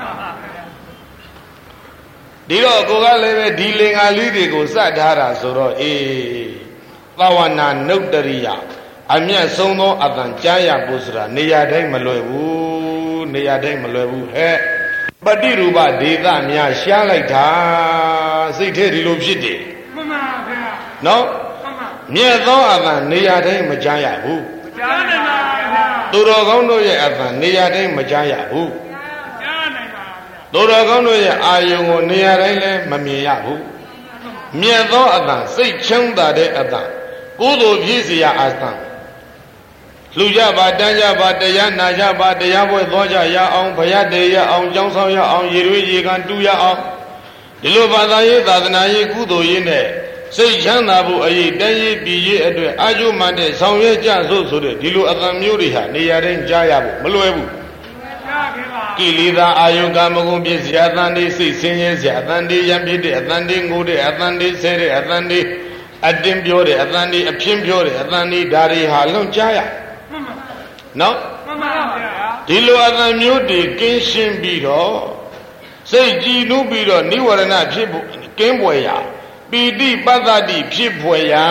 [SPEAKER 1] ဒီတော့ကိုကလည်းပဲဒီလင်္ကာလေးတွေကိုစထားတာဆိုတော့သာဝနာနုတ္တရိယအမြတ်ဆုံးသောအတန်ကြားရဖို့ဆိုတာနေရာတိုင်းမလွယ်ဘူးနေရာတိုင်းမလွယ်ဘူးဟဲ့ပฏิရူပဒေသများရှားလိုက်တာစိတ်ထဲဒီလိုဖြစ်တယ်မှန်ပါဗျာနော်မှန်ပါမြတ်သောအတန်နေရာတိုင်းမကြားရဘူးမကြားနိုင်ပါဗျာသူတော်ကောင်းတို့ရဲ့အတန်နေရာတိုင်းမကြားရဘူးကြားနိုင်ပါဗျာသူတော်ကောင်းတို့ရဲ့အာယုံကိုနေရာတိုင်းလည်းမမြင်ရဘူးမြတ်သောအတန်စိတ်ချမ်းသာတဲ့အတန်ကုသိုလ်ဖြစ်စေရအတန်လူကြပါတန်းကြပါတရားနာကြပါတရားပွဲသွားကြရအောင်ဘုရားတည်ရအောင်ကြောင်းဆောင်ရအောင်ရေရွေးရေကန်တူရအောင်ဒီလိုဘာသာရေးသာသနာရေးကုသိုလ်ရေးနဲ့စိတ်ချမ်းသာဖို့အရေးတန်းရေးပြည်ရေးအတွက်အာကျုမှန်တဲ့ဆောင်ရွက်ကြစို့ဆိုတဲ့ဒီလိုအသံမျိုးတွေဟာနေရာတိုင်းကြားရဖို့မလွယ်ဘူးကိလေသာအာယုကာမဂုဏ်ပြည့်စရာအသံတွေစိတ်ဆင်းရဲစရာအသံတွေရံပြည့်တဲ့အသံတွေငိုတဲ့အသံတွေဆဲတဲ့အသံတွေအတင်းပြောတဲ့အသံတွေအပြင်းပြောတဲ့အသံတွေဒါတွေဟာလွန်ကြားရနော်မှန်ပါဗျာဒီလိုအသံမျိုးတွေကင်းရှင်းပြီးတော့စိတ်ကြည်နူးပြီးတော့နိဝရဏဖြစ်ဖို့ကင်းပွယ်ရာပီတိပတ္တတိဖြစ်ပွယ်ရာ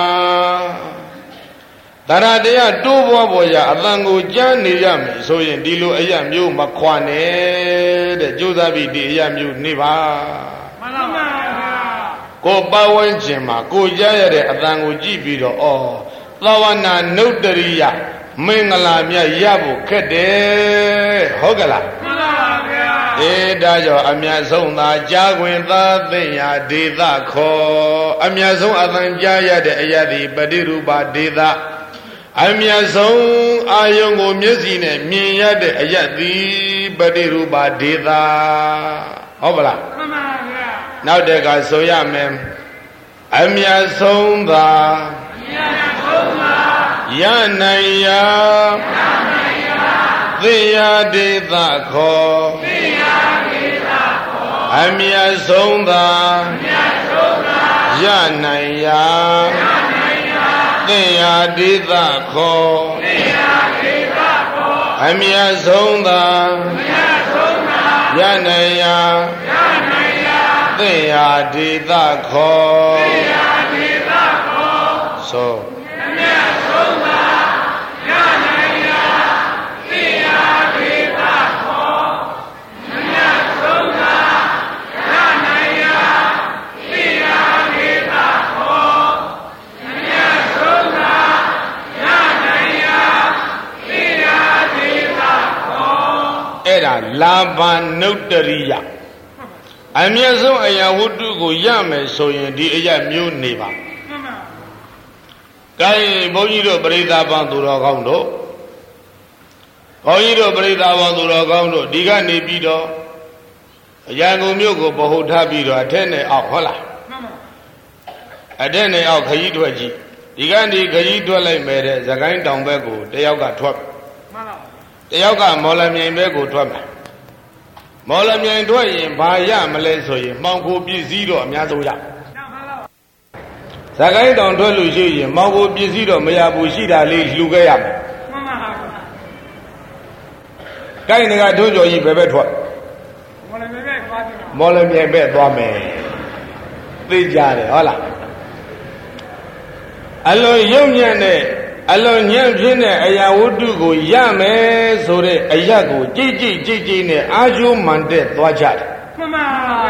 [SPEAKER 1] တရတရားတိုးပွားပွယ်ရာအသံကိုကြားနေရမယ်ဆိုရင်ဒီလိုအရာမျိုးမခွာနဲ့တဲ့ကြိုးစားပြီးဒီအရာမျိုးနေပါမှန်ပါဗျာကိုပတ်ဝန်းကျင်မှာကိုကြားရတဲ့အသံကိုကြည့်ပြီးတော့ဩသာဝနာနုတ္တရိယမင်္ဂလာမြတ်ရဖို့ခက်တယ်ဟုတ်ကလားမှန်ပါဗျာတဒါကြောင့်အမြတ်ဆုံးသာကြားခွင့်သာသိညာဒေသခေါ်အမြတ်ဆုံးအသံကြားရတဲ့အရာသည်ပฏิရူပဒေသအမြတ်ဆုံးအာယုံကိုမျက်စိနဲ့မြင်ရတဲ့အရာသည်ပฏิရူပဒေသဟုတ်ပါလားမှန်ပါဗျာနောက်တက်ကဆိုရမယ်အမြတ်ဆုံးသာရနိုင်ရာသိယာဒေသခေါ်အမြတ်ဆုံးသာရနိုင်ရာသိယာဒေသခေါ်အမြတ်ဆုံးသာရနိုင်ရာသိယာဒေသခေါ်ဆိုအဲ့ဒါလာဘာနုတ္တရိယအမြတ်ဆုံးအရာဝတ္ထုကိုရမယ်ဆိုရင်ဒီအရာမျိုးနေပါကဲဘုန်းကြီးတို့ပရိသတ်ပေါင်းသူတော်ကောင်းတို့ဘုန်းကြီးတို့ပရိသတ်ပေါင်းသူတော်ကောင်းတို့ဒီကနေပြီးတော့အရာကုန်မျိုးကိုဗဟုထားပြီးတော့အထက်နဲ့အောက်ဟုတ်လားအထက်နဲ့အောက်ခကြီးထွက်ကြည့်ဒီကနေခကြီးထွက်လိုက်မယ်တဲ့သခိုင်းတောင်ဘက်ကိုတယောက်ကထွက်တယောက်ကမော်လမြိုင်ဘက်ကိုထွက်မယ်မော်လမြိုင်ထွက်ရင်ဘာရမလဲဆိုရင်မှောင်ခိုပစ္စည်းတော့အများဆုံးရသခိုင်းတောင်ထွက်လို့ရှိရင်မှောင်ခိုပစ္စည်းတော့မရဘူးရှိတာလေးလှူခဲ့ရမယ်မှန်ပါပါကိုင်းငါထုံးကျော်ကြီးဘယ်ဘက်ထွက်မော်လမြိုင်ဘက်သွားမယ်သိကြတယ်ဟုတ်လားအလွန်ရုပ်ညံ့တဲ့အလွန်ညံ့ဖြစ်တဲ့အရာဝတ္ထုကိုရမယ်ဆိုတဲ့အရာကိုကြိတ်နဲ့အာကျိုးမှန်တဲ့သွားကြတယ်မှန်ပါ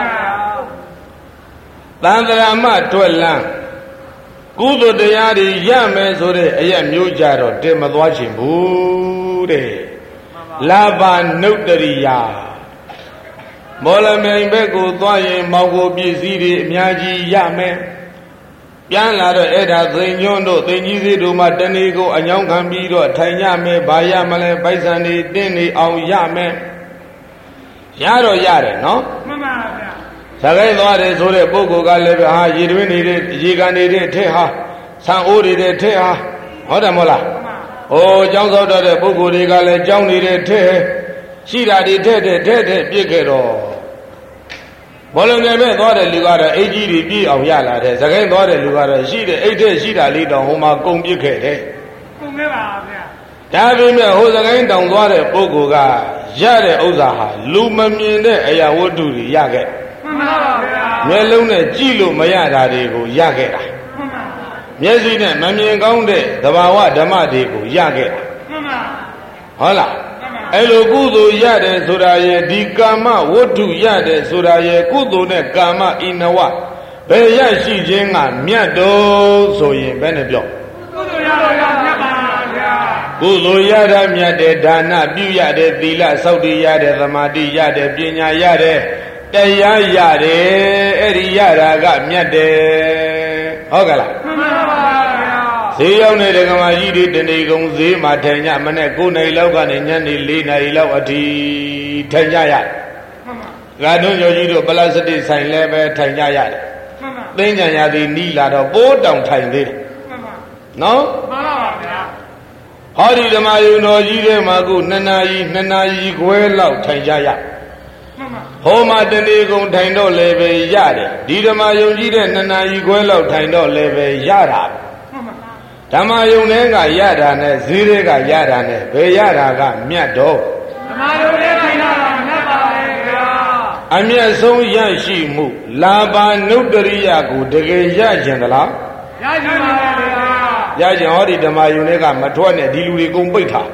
[SPEAKER 1] ပါသံဃာမထွက်လန်းကုသိုလ်တရားတွေရမယ်ဆိုတဲ့အရာမျိုးကြတော့တင်မသွားချင်ဘူးတဲ့လာဘာနုတ္တရိယမော်လမြိုင်ဘက်ကိုသွားရင်မောင်ကိုပစ္စည်းတွေအများကြီးရမယ်ပြန်လာတော့အဲ့ဒါသိညွန်းတို့သိကြီးစီတို့မှတဏီကိုအညောင်းခံပြီးတော့ထိုင်ရမယ်ဘာရမလဲပိုက်ဆံတွေတင်းနေအောင်ရမယ်ရတော့ရတယ်နော်မှန်ပါဗျာသခိုင်းသွားတယ်ဆိုတဲ့ပုဂ္ဂိုလ်ကလည်းဟာရေတွင်းနေတဲ့ရေကန်နေတဲ့ထက်ဟာဆံအိုးနေတဲ့ထက်ဟာဟုတ်တယ်မဟုတ်လားဟိုကျောင်းစောက်တဲ့ပုဂ္ဂိုလ်တွေကလည်းကျောင်းနေတဲ့ထက်ရှိတာတွေထက်ပြစ်ခဲ့တော့ဘောလုံးတွေမဲ့သွားတဲ့လူကတော့အိတ်ကြီးတွေပြည့်အောင်ရလာတယ်သခိုင်းသွားတဲ့လူကတော့ရှိတဲ့အိတ်ထက်ရှိတာလေးတောင်ဟိုမှာကုန်ပြစ်ခဲ့တယ်ကုန်ခဲ့ပါဗျာဒါပေမဲ့ဟိုသခိုင်းတောင်သွားတဲ့ပုဂ္ဂိုလ်ကရတဲ့ဥစ္စာဟာလူမမြင်တဲ့အရာဝတ္ထုတွေရခဲ့မှန်ပါဗျာမျက်လုံးနဲ့ကြည့်လို့မရတာတွေကိုရခဲ့တာမှန်ပါမျက်စိနဲ့မမြင်ကောင်းတဲ့သဘာဝဓမ္မတွေကိုရခဲ့တာမှန်ပါဟုတ်လားအဲ့လိုကုသိုလ်ရတယ်ဆိုတာရဲ့ဒီကာမဝတ္ထုရတယ်ဆိုတာရဲ့ကုသိုလ်နဲ့ကာမဣနဝဘယ်ရရှိခြင်းကမြတ်တော်ဆိုရင်ဘယ်နဲ့ပြောကုသိုလ်ရတော့မြတ်ပါဗျာကုသိုလ်ရတာမြတ်တယ်ဒါနပြုရတယ်သီလစောင့်တည်ရတယ်သမာဓိရတယ်ပညာရတယ်တရားရတယ်အဲ့ဒီရတာကမြတ်တယ်ဟုတ်ကလားမှန်ပါပါဈေးရောက်နေတဲ့ကမာကြီးတွေတဏီကုံဈေးမှာထိုင်ကြမနဲ့9နာရီလောက်ကနေညနေ4နာရီလောက်အထိထိုင်ကြရတယ်မှန်ပါဂါတွန်းကျော်ကြီးတို့ပလတ်စတစ်ဆိုင်လည်းပဲထိုင်ကြရတယ်မှန်ပါသိဉ္ဇံရသည်နီးလာတော့ပိုးတောင်ထိုင်သေးတယ်မှန်ပါနော်မှန်ပါပါဗျာဟောဒီဓမ္မယုံတော်ကြီးတွေမှာခု2နာရီခွဲလောက်ထိုင်ကြရဟောမှာတဏီကုံထိုင်တော့လည်းပဲရတယ်ဒီဓမ္မယုံကြီးတဲ့2နာရီခွဲလောက်ထိုင်တော့လည်းပဲရတာဓမ္မယုံထဲကရတာနဲ့ဈေးတွေကရတာနဲ့ဘယ်ရတာကမြတ်တော့ဓမ္မယုံထဲထိုင်တာမြတ်ပါလေဗျာအမြတ်ဆုံးရရှိမှုလာဘာနုတ္တရိယကိုတကယ်ရကျင်သလားရကျင်ပါလေဗျာရကျင်ဟောဒီဓမ္မယုံထဲကမထွက်နဲ့ဒီလူတွေကုန်ပိတ်ထား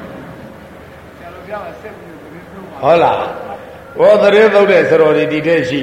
[SPEAKER 1] ဟုတ်လားဟောသရေသုတ်တဲ့စတော်တွေဒီထဲရှိ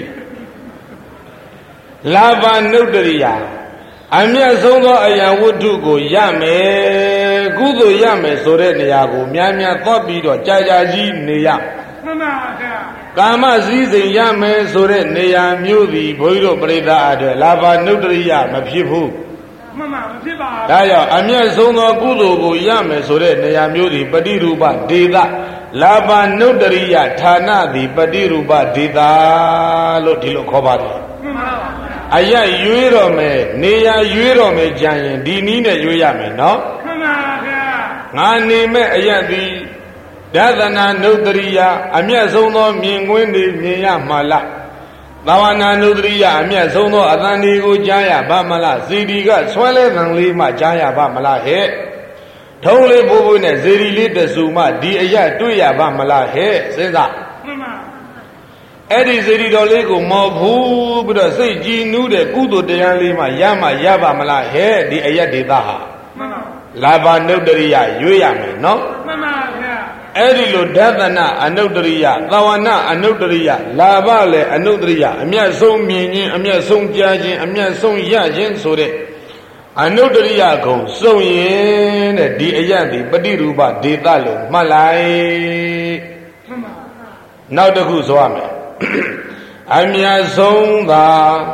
[SPEAKER 1] လာဘာနုတ္တရိယအမြတ်ဆုံးသောအရာဝတ္ထုကိုရမယ်ကုသိုလ်ရမယ်ဆိုတဲ့နေရာကိုများသွားပြီးတော့ကြာကြီးနေရမှန်ပါဗျာကာမစည်းစိမ်ရမယ်ဆိုတဲ့နေရာမျိုးသည်ဘုန်းကြီးတို့ပြိဿအတွက်လာဘနုတ္တရိယမဖြစ်ဘူးမှန်ပါမဖြစ်ပါဘူးဒါကြောင့်အမျက်ဆုံးသောကုသိုလ်ကိုရမယ်ဆိုတဲ့နေရာမျိုးသည်ပฏิရူပဒေသလာဘနုတ္တရိယဌာနသည်ပฏิရူပဒေသလို့ဒီလိုခေါ်ပါတယ်မှန်ပါပါအရရွေးတော်မယ်နေရာရွေးတော်မယ်ကြံရင်ဒီနည်းနဲ့ရွေးရမယ်နော်မှန်ပါဗျာငါနေမဲ့အရသည်ဒသနာနုတ္တရိယအမျက်ဆုံးသောမြင်ကွင်းတွေမြင်ရမှာလားသဝနာနုတ္တရိယအမျက်ဆုံးသောအသံတွေကိုကြားရပါမလားဇီဒီကဆွဲလဲသံလေးမှကြားရပါမလားဟဲ့ထုံးလေးပိုးပိုးနဲ့ဇီဒီလေးတဆူမှဒီအရတွေ့ရပါမလားဟဲ့စဉ်းစားမှန်ပါအဲ့ဒီဇီဒီတော်လေးကိုမော်ဖူးပြီးတော့စိတ်ကြည်နူးတဲ့ကုသိုလ်တရားလေးမှရပါမလားဟဲ့ဒီအရဒေသဟာမှန်ပါလာဘနုတ္တရိယရွေးရမယ်နော်မှန်ပါဗျာအဲ့ဒီလိုဒသနအနုတ္တရိယသဝနအနုတ္တရိယလာဘလည်းအနုတ္တရိယအမျက်ဆုံးမြင်ခြင်းအမျက်ဆုံးကြားခြင်းအမျက်ဆုံးရခြင်းဆိုတဲ့အနုတ္တရိယကုံစုံရင်တဲ့ဒီအရသည်ပฏิရူပဒေသလို့မှတ်လိုက်မှန်ပါနောက်တစ်ခုဆိုရမယ်အမျက်ဆုံးသာ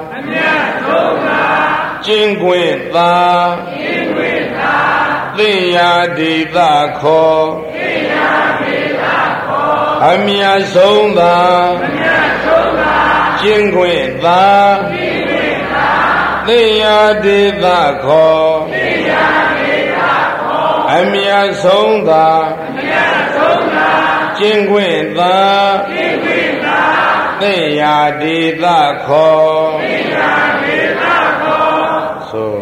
[SPEAKER 1] ကျင့်ခွင့်သာသိယာဒေသခေါ်အမြတ်ဆုံးသာကျင့်ခွင့်သာသိယာဒေသခေါ်အမြတ်ဆုံးသာကျင့်ခွင့်သာသိယာဒေသခေါ်ဆို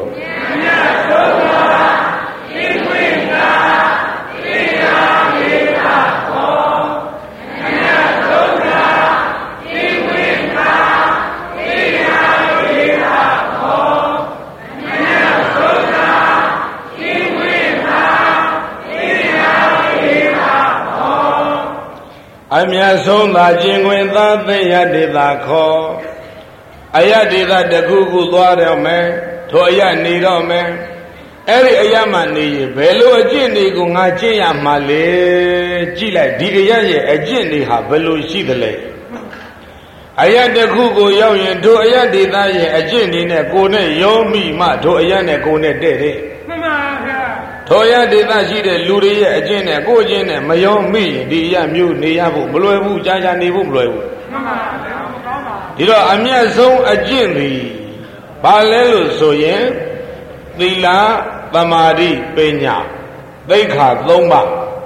[SPEAKER 1] အမြတ်ဆုံးသာကျင့်ခွင့်သာသိယဒေသခေါ်အယဒေသတစ်ခုခုသွားတော့မယ်ထိုအယနေတော့မယ်အဲ့ဒီအယမှနေရင်ဘယ်လိုအကျင့်တွေကိုငါကျင့်ရမှာလဲကြည့်လိုက်ဒီအယရဲ့အကျင့်တွေဟာဘယ်လိုရှိသလဲအယတစ်ခုကိုရောက်ရင်ထိုအယဒေသရဲ့အကျင့်တွေနဲ့ကိုယ်နဲ့ရောမိမှထိုအယနဲ့ကိုယ်နဲ့တဲ့တဲ့မှန်ပါဗျာထိုအယဒေသရှိတဲ့လူတွေရဲ့အကျင့်နဲ့ကိုယ်ချင်းနဲ့မရောမိရင်ဒီအယမျိုးနေရဖို့မလွယ်ဘူးကြာကြာနေဖို့မလွယ်ဘူးမှန်ပါဗျာမကောင်းပါဘူးဒီတော့အမြတ်ဆုံးအကျင့်သည်ဘာလဲလို့ဆိုရင်သီလသမာဓိပညာသိက္ခာ၃ပါး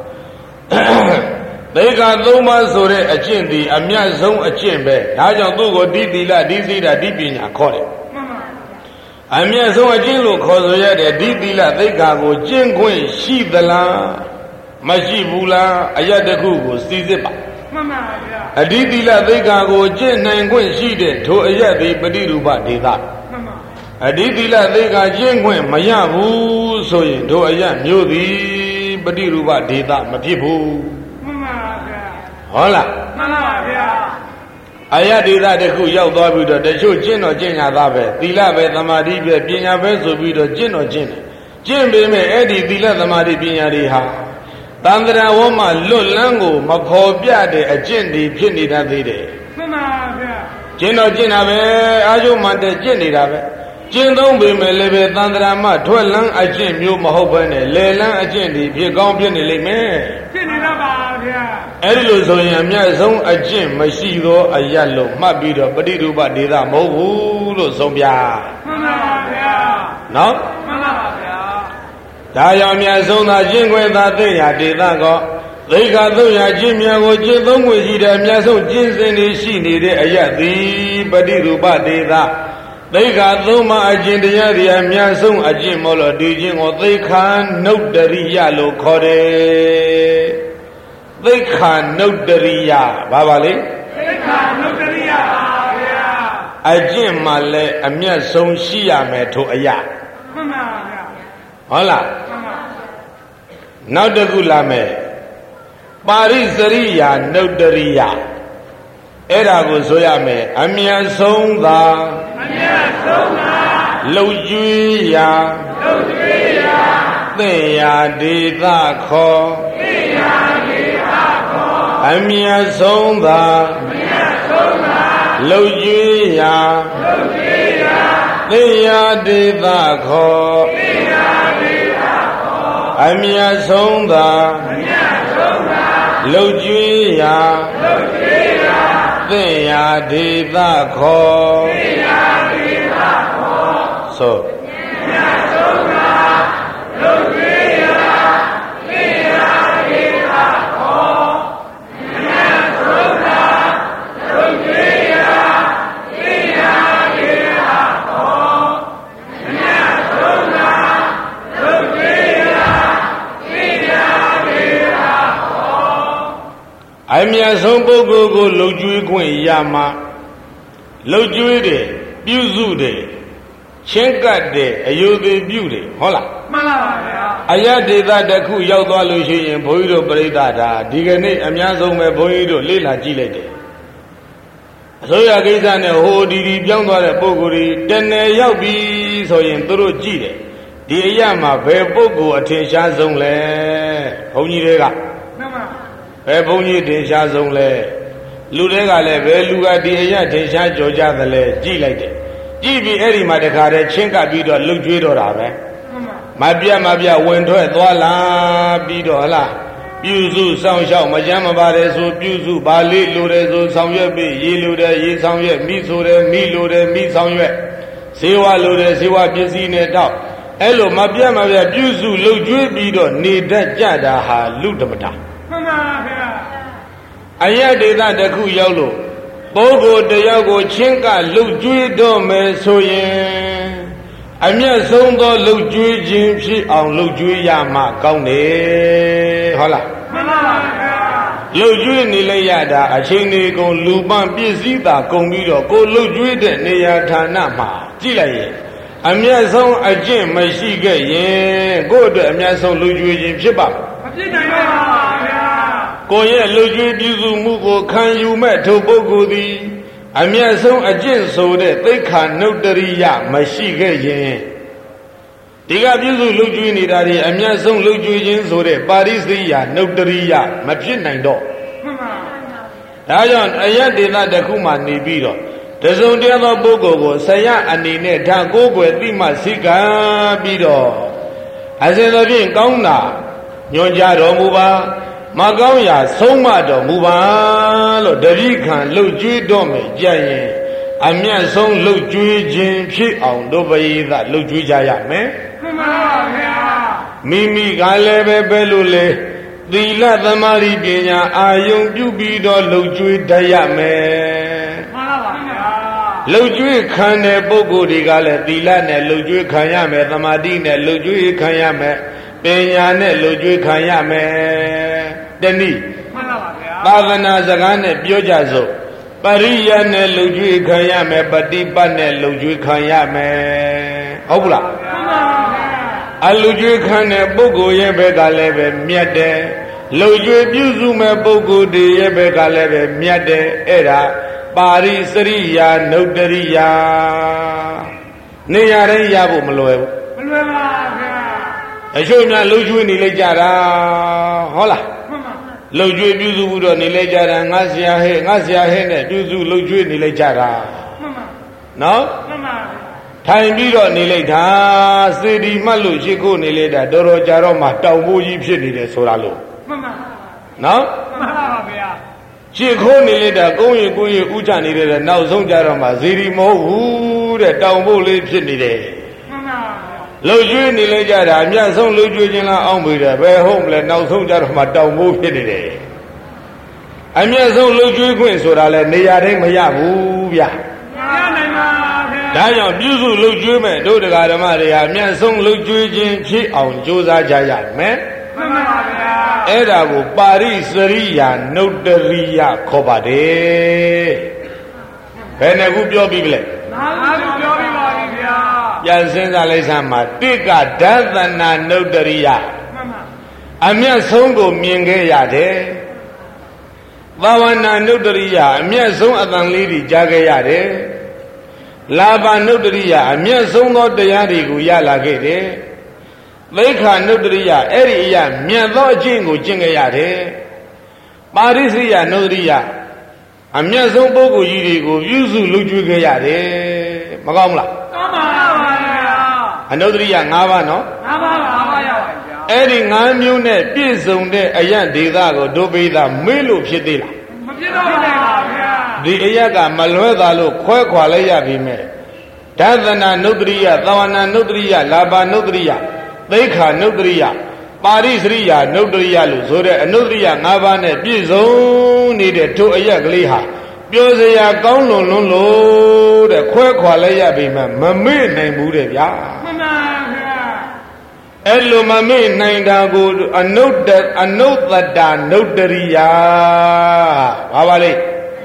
[SPEAKER 1] သိက္ခာ၃ပါးဆိုတဲ့အကျင့်ဒီအမြတ်ဆုံးအကျင့်ပဲဒါကြောင့်သူ့ကိုဒီသီလဒီစိတဒီပညာခေါ်တယ်အမြတ်ဆုံးအကျင့်လို့ခေါ်ဆိုရတဲ့ဒီသီလသိက္ခာကိုကျင့်ခွင့်ရှိသလားမရှိဘူးလားအယတခုကိုစီစစ်ပါမှန်ပါဗျာအဒီသီလသိက္ခာကိုကျင့်နိုင်ခွင့်ရှိတဲ့ထိုအယသည်ပฏิရူပဒေသမှန်ပါအဒီသီလသိက္ခာကျင့်ခွင့်မရဘူးဆိုရင်ထိုအယမျိုးသည်ပฏิရူပဒေသမဖြစ်ဘူးမှန်ပါဗျာဟုတ်လားမှန်ပါဗျာအယဒေသတစ်ခုရောက်သွားပြီးတော့တချို့ကျင့်တော့ကျင့်ရသားပဲသီလပဲသမာဓိပဲပညာပဲဆိုပြီးတော့ကျင့်တော့ကျင့်တယ်ကျင့်ပေမဲ့အဲ့ဒီသီလသမာဓိပညာတွေဟာတန်ត្រာဝမှာလွတ်လန်းကိုမဖော်ပြတဲ့အကျင့်တွေဖြစ်နေတတ်သေးတယ်မှန်ပါဗျာကျင့်တော့ကျင့်တာပဲအာယုမှန်တဲ့ကျင့်နေတာပဲကျင့်သုံးပေမဲ့လည်းပဲတန်ត្រာမှထွက်လန်းအကျင့်မျိုးမဟုတ်ဘဲနဲ့လေလန်းအကျင့်တွေဖြစ်ကောင်းဖြစ်နေလိမ့်မယ်ဖြစ်နေတော့ပါဗျာအဲ့ဒီလိုဆိုရင်အမြတ်ဆုံးအကျင့်မရှိသောအယတ်လို့မှတ်ပြီးတော့ပฏิရူပဒေသမဟုတ်ဘူးလို့ဆုံးပြမှန်ပါဗျာနော်မှန်ပါဗျာဒါကြောင့်အမြတ်ဆုံးသာကျင့်ခွင့်သာသိရဒေသကောသိက္ခာသုံးရာကျင့်မြတ်ကိုကျင့်သုံးခွင့်ရှိတဲ့အမြတ်ဆုံးကျင့်စဉ်တွေရှိနေတဲ့အယတ်သည်ပฏิရူပဒေသသိက္ခာသုံးပါးအကျင့်တရားတွေအများဆုံးအကျင့်မို့လို့ဒီကျင့်ကိုသိက္ခာနုတ္တရိယလို့ခေါ်တယ်သိက္ခာနုတ္တရိယဘာပါလဲသိက္ခာနုတ္တရိယပါဗျာအကျင့်မှလည်းအမြတ်ဆုံးရှိရမယ်ထိုအရာမှန်ပါဗျာဟုတ်လားမှန်ပါနောက်တစ်ခုလာမယ်ပါရိစရိယာနုတ္တရိယအဲ့ဒါကိုဆိုရမယ်အမြတ်ဆုံးသာလှုပ်ကြွေးရာသိရာဒေသခေါ်အမြတ်ဆုံးသာလှုပ်ကြွေးရာသိယာဒေသခေါ်အမြတ်ဆုံးသာလှုပ်ကြွေးရာသိယာဒေသခေါ်ဆိုအမြတ်ဆုံးပုဂ္ဂိုလ်ကိုလှုပ်ကြွေးခွင့်ရမှာလှုပ်ကြွေးတယ်ပြုစုတယ်ချင်းကပ်တယ်အယုသေးပြုတယ်ဟုတ်လားမှန်ပါပါဗျာအယဒေသတစ်ခုရောက်သွားလို့ရှိရင်ဘုန်းကြီးတို့ပြိဿဒါဒီကနေ့အများဆုံးပဲဘုန်းကြီးတို့လေ့လာကြည့်လိုက်တယ်အစိုးရကိစ္စနဲ့ဟိုဒီပြောင်းသွားတဲ့ပုဂ္ဂိုလ်တွေတနယ်ရောက်ပြီဆိုရင်သူတို့ကြည့်တယ်ဒီအရာမှာဘယ်ပုဂ္ဂိုလ်အထင်ရှားဆုံးလဲဘုန်းကြီးတွေကမှန်ပါဘယ်ဘုန်းကြီးထင်ရှားဆုံးလဲလူတွေကလည်းဘယ်လူကဒီအရာထင်ရှားကြော်ကြသလဲကြည့်လိုက်တယ်ကြည့်ပြီးအဲ့ဒီမှာတခါတည်းချင်းကပ်ပြီးတော့လှုပ်ကြွေးတော့တာပဲမပြတ်ဝင်ထွက်သွားလာပြီးတော့ဟလားပြုစုစောင့်ရှောက်မကြမ်းမပါတယ်ဆိုပြုစုပါဠိလိုတယ်ဆိုဆောင်ရွက်ပြီးရေလိုတယ်ရေဆောင်ရွက်မိဆိုတယ်မိလိုတယ်မိဆောင်ရွက်ဇေဝလိုတယ်ဇေဝပစ္စည်းနဲ့တော့အဲ့လိုမပြတ်ပြုစုလှုပ်ကြွေးပြီးတော့နေတတ်ကြတာဟာလူတမတာမှန်ပါဗျာအယဒေသတစ်ခုရောက်လို့ပုဂ္ဂိုလ်တယောက်ကိုချင်းကလှုပ်ကြွေးတော့မယ်ဆိုရင်အမျက်ဆုံးသောလှုပ်ကြွေးခြင်းဖြစ်အောင်လှုပ်ကြွေးရမှကောင်းတယ်ဟုတ်လားမှန်ပါဗျာလှုပ်ကြွေးနေလိုက်ရတာအချိန်ဒီကုန်လူပန်းပြည့်စည်တာကုန်ပြီးတော့ကိုလှုပ်ကြွေးတဲ့နေရာဌာနမှာကြည့်လိုက်ရင်အမျက်ဆုံးအကျင့်မရှိခဲ့ရင်ကိုယ့်အတွက်အမျက်ဆုံးလှုပ်ကြွေးခြင်းဖြစ်ပါမဖြစ်နိုင်ပါဘူးဗျာကိုယ့်ရဲ့လှုပ်ကြွေးပြုစုမှုကိုခံယူမဲ့ထိုပုဂ္ဂိုလ်သည်အမျက်ဆုံးအကျင့်ဆိုတဲ့သိက္ခာနုတ္တရိယမရှိခဲ့ရင်ဒီကပြုစုလှုပ်ကြွေးနေတာဒီအမျက်ဆုံးလှုပ်ကြွေးခြင်းဆိုတဲ့ပါရိစိယနုတ္တရိယမဖြစ်နိုင်တော့မှန်ပါဒါကြောင့်အယတ်ဒေသတစ်ခုမှနေပြီးတော့တစုံတည်းသောပုဂ္ဂိုလ်ကိုဆရာအနေနဲ့ဓာကိုးကွယ်သိမှစိကံပြီးတော့အစဉ်သဖြင့်ကောင်းတာညွှန်ကြားတော်မူပါမကောင်းရာဆုံးမတော်မူပါလို့တတိခံလှုပ်ကြွေးတော့မယ်ကြရင်အမျက်ဆုံးလှုပ်ကြွေးခြင်းဖြစ်အောင်တို့ပရိသတ်လှုပ်ကြွေးကြရမယ်မှန်ပါဗျာမိမိကလည်းပဲလို့လေသီလသမာဓိပညာအာယုံပြုပြီးတော့လှုပ်ကြွေးတတ်ရမယ်မှန်ပါဗျာလှုပ်ကြွေးခံတဲ့ပုဂ္ဂိုလ်တွေကလည်းသီလနဲ့လှုပ်ကြွေးခံရမယ်သမာဓိနဲ့လှုပ်ကြွေးခံရမယ်ပညာနဲ့လှုပ်ကြွေးခံရမယ်တနည်းမှန်ပါဗျာသာသနာစကားနဲ့ပြောကြစို့ပရိယနဲ့လှုပ်ကြွေးခံရမယ်ပฏิပတ်နဲ့လှုပ်ကြွေးခံရမယ်ဟုတ်ဘူးလားမှန်ပါဗျာအလှုပ်ကြွေးခံတဲ့ပုဂ္ဂိုလ်ရဲ့ဘက်ကလည်းပဲမြတ်တယ်လှုပ်ကြွေးပြုစုမဲ့ပုဂ္ဂိုလ်တွေရဲ့ဘက်ကလည်းပဲမြတ်တယ်အဲ့ဒါပါရိစရိယာနုတ္တရိယာနေရာတိုင်းရဖို့မလွယ်ဘူးမလွယ်ပါဗျာအချို့များလှုပ်ကြွေးနေလိုက်ကြတာဟုတ်လားလှုပ်ကြွေးပြုစုမှုတော့နေလိုက်ကြတာငါဆရာဟဲ့နဲ့ပြုစုလှုပ်ကြွေးနေလိုက်ကြတာနော်ထိုင်ပြီးတော့နေလိုက်တာစေတီမှတ်လို့ရှိခိုးနေလိုက်တာတော်တော်ကြာတော့မှတောင်ပိုးကြီးဖြစ်နေတယ်ဆိုတာလို့နော်မှန်ပါဗျာရှိခိုးနေလိုက်တာကုန်းရင်ဥချနေတဲ့နောက်ဆုံးကြတော့မှစေတီမဟုတ်ဘူးတဲ့တောင်ပိုးလေးဖြစ်နေတယ်မှန်ပါလှုပ်ကြွေးနေလိုက်ကြတာအမြတ်ဆုံးလှုပ်ကြွေးခြင်းလားအောင်းပြီတယ်ဘယ်ဟုတ်မလဲနောက်ဆုံးကြတော့မှတောင်မိုးဖြစ်နေတယ်အမြတ်ဆုံးလှုပ်ကြွေးခွင့်ဆိုတာလဲနေရာတိုင်းမရဘူးဗျာမရနိုင်ပါဗျာဒါကြောင့်ပြုစုလှုပ်ကြွေးမဲ့တို့တရားဓမ္မတွေဟာအမြတ်ဆုံးလှုပ်ကြွေးခြင်းဖြစ်အောင်ကြိုးစားကြရမယ်မှန်ပါဗျာအဲ့ဒါကိုပါရိစရိယာနုတ္တရိယခေါ်ပါတယ်ဘယ်နှခုပြောပြီးလဲနားပြောပြီးပါပြီဗျာပြန်စဉ်းစားလိုက်စမ်းမှာတိကဒသနာနုတ္တရိယအမျက်ဆုံးကိုမြင်ခဲ့ရတယ်ဘာဝနာနုတ္တရိယအမျက်ဆုံးအတန်လေးတွေကြားခဲ့ရတယ်လာဘနုတ္တရိယအမျက်ဆုံးသောတရားတွေကိုရလာခဲ့တယ်သိက္ခာနုတ္တရိယအဲ့ဒီအရာမြတ်သောအကျင့်ကိုကျင့်ခဲ့ရတယ်ပါရိစိယနုတ္တရိယအမြတ်ဆုံးပုဂ္ဂိုလ်ကြီးတွေကိုပြုစုလုပ်ကျွေးခဲ့ရတယ်မကောင်းဘူးလား
[SPEAKER 2] ကောင်းပါပါဗျာ
[SPEAKER 1] အနုတ္တရိယ၅ပါးနော်
[SPEAKER 2] ၅ပါးပါပါရပါဗျာ
[SPEAKER 1] အဲ့ဒီ၅မျိုးနဲ့ပြည့်စုံတဲ့အယတ်ဒေသကိုဒုပိသမေ့လို့ဖြစ်သေးလား
[SPEAKER 2] မဖြစ်တော့ပါဗျာ
[SPEAKER 1] ဒီအယတ်ကမလွဲသာလို့ခွဲခွာလိုက်ရပြီမဲ့ဒသနာနုတ္တရိယသဝနာနုတ္တရိယလာဘာနုတ္တရိယသိက္ခာနုတ္တရိယပါရိစရိယနုတ္တရိယလို့ဆိုတဲ့အနုတ္တရိယ၅ပါးနဲ့ပြည့်စုံနေတဲ့ထိုအယက်ကလေးဟာပြောစရာကောင်းလွန်လို့တဲ့ခွဲခွာလိုက်ရပြီမှမမေ့နိုင်ဘူးတဲ့ဗျာ
[SPEAKER 2] မှန်ပါဗျာ
[SPEAKER 1] အဲ့လိုမမေ့နိုင်တာကိုအနုတ္တနုတ္တရိယဘာပါလဲ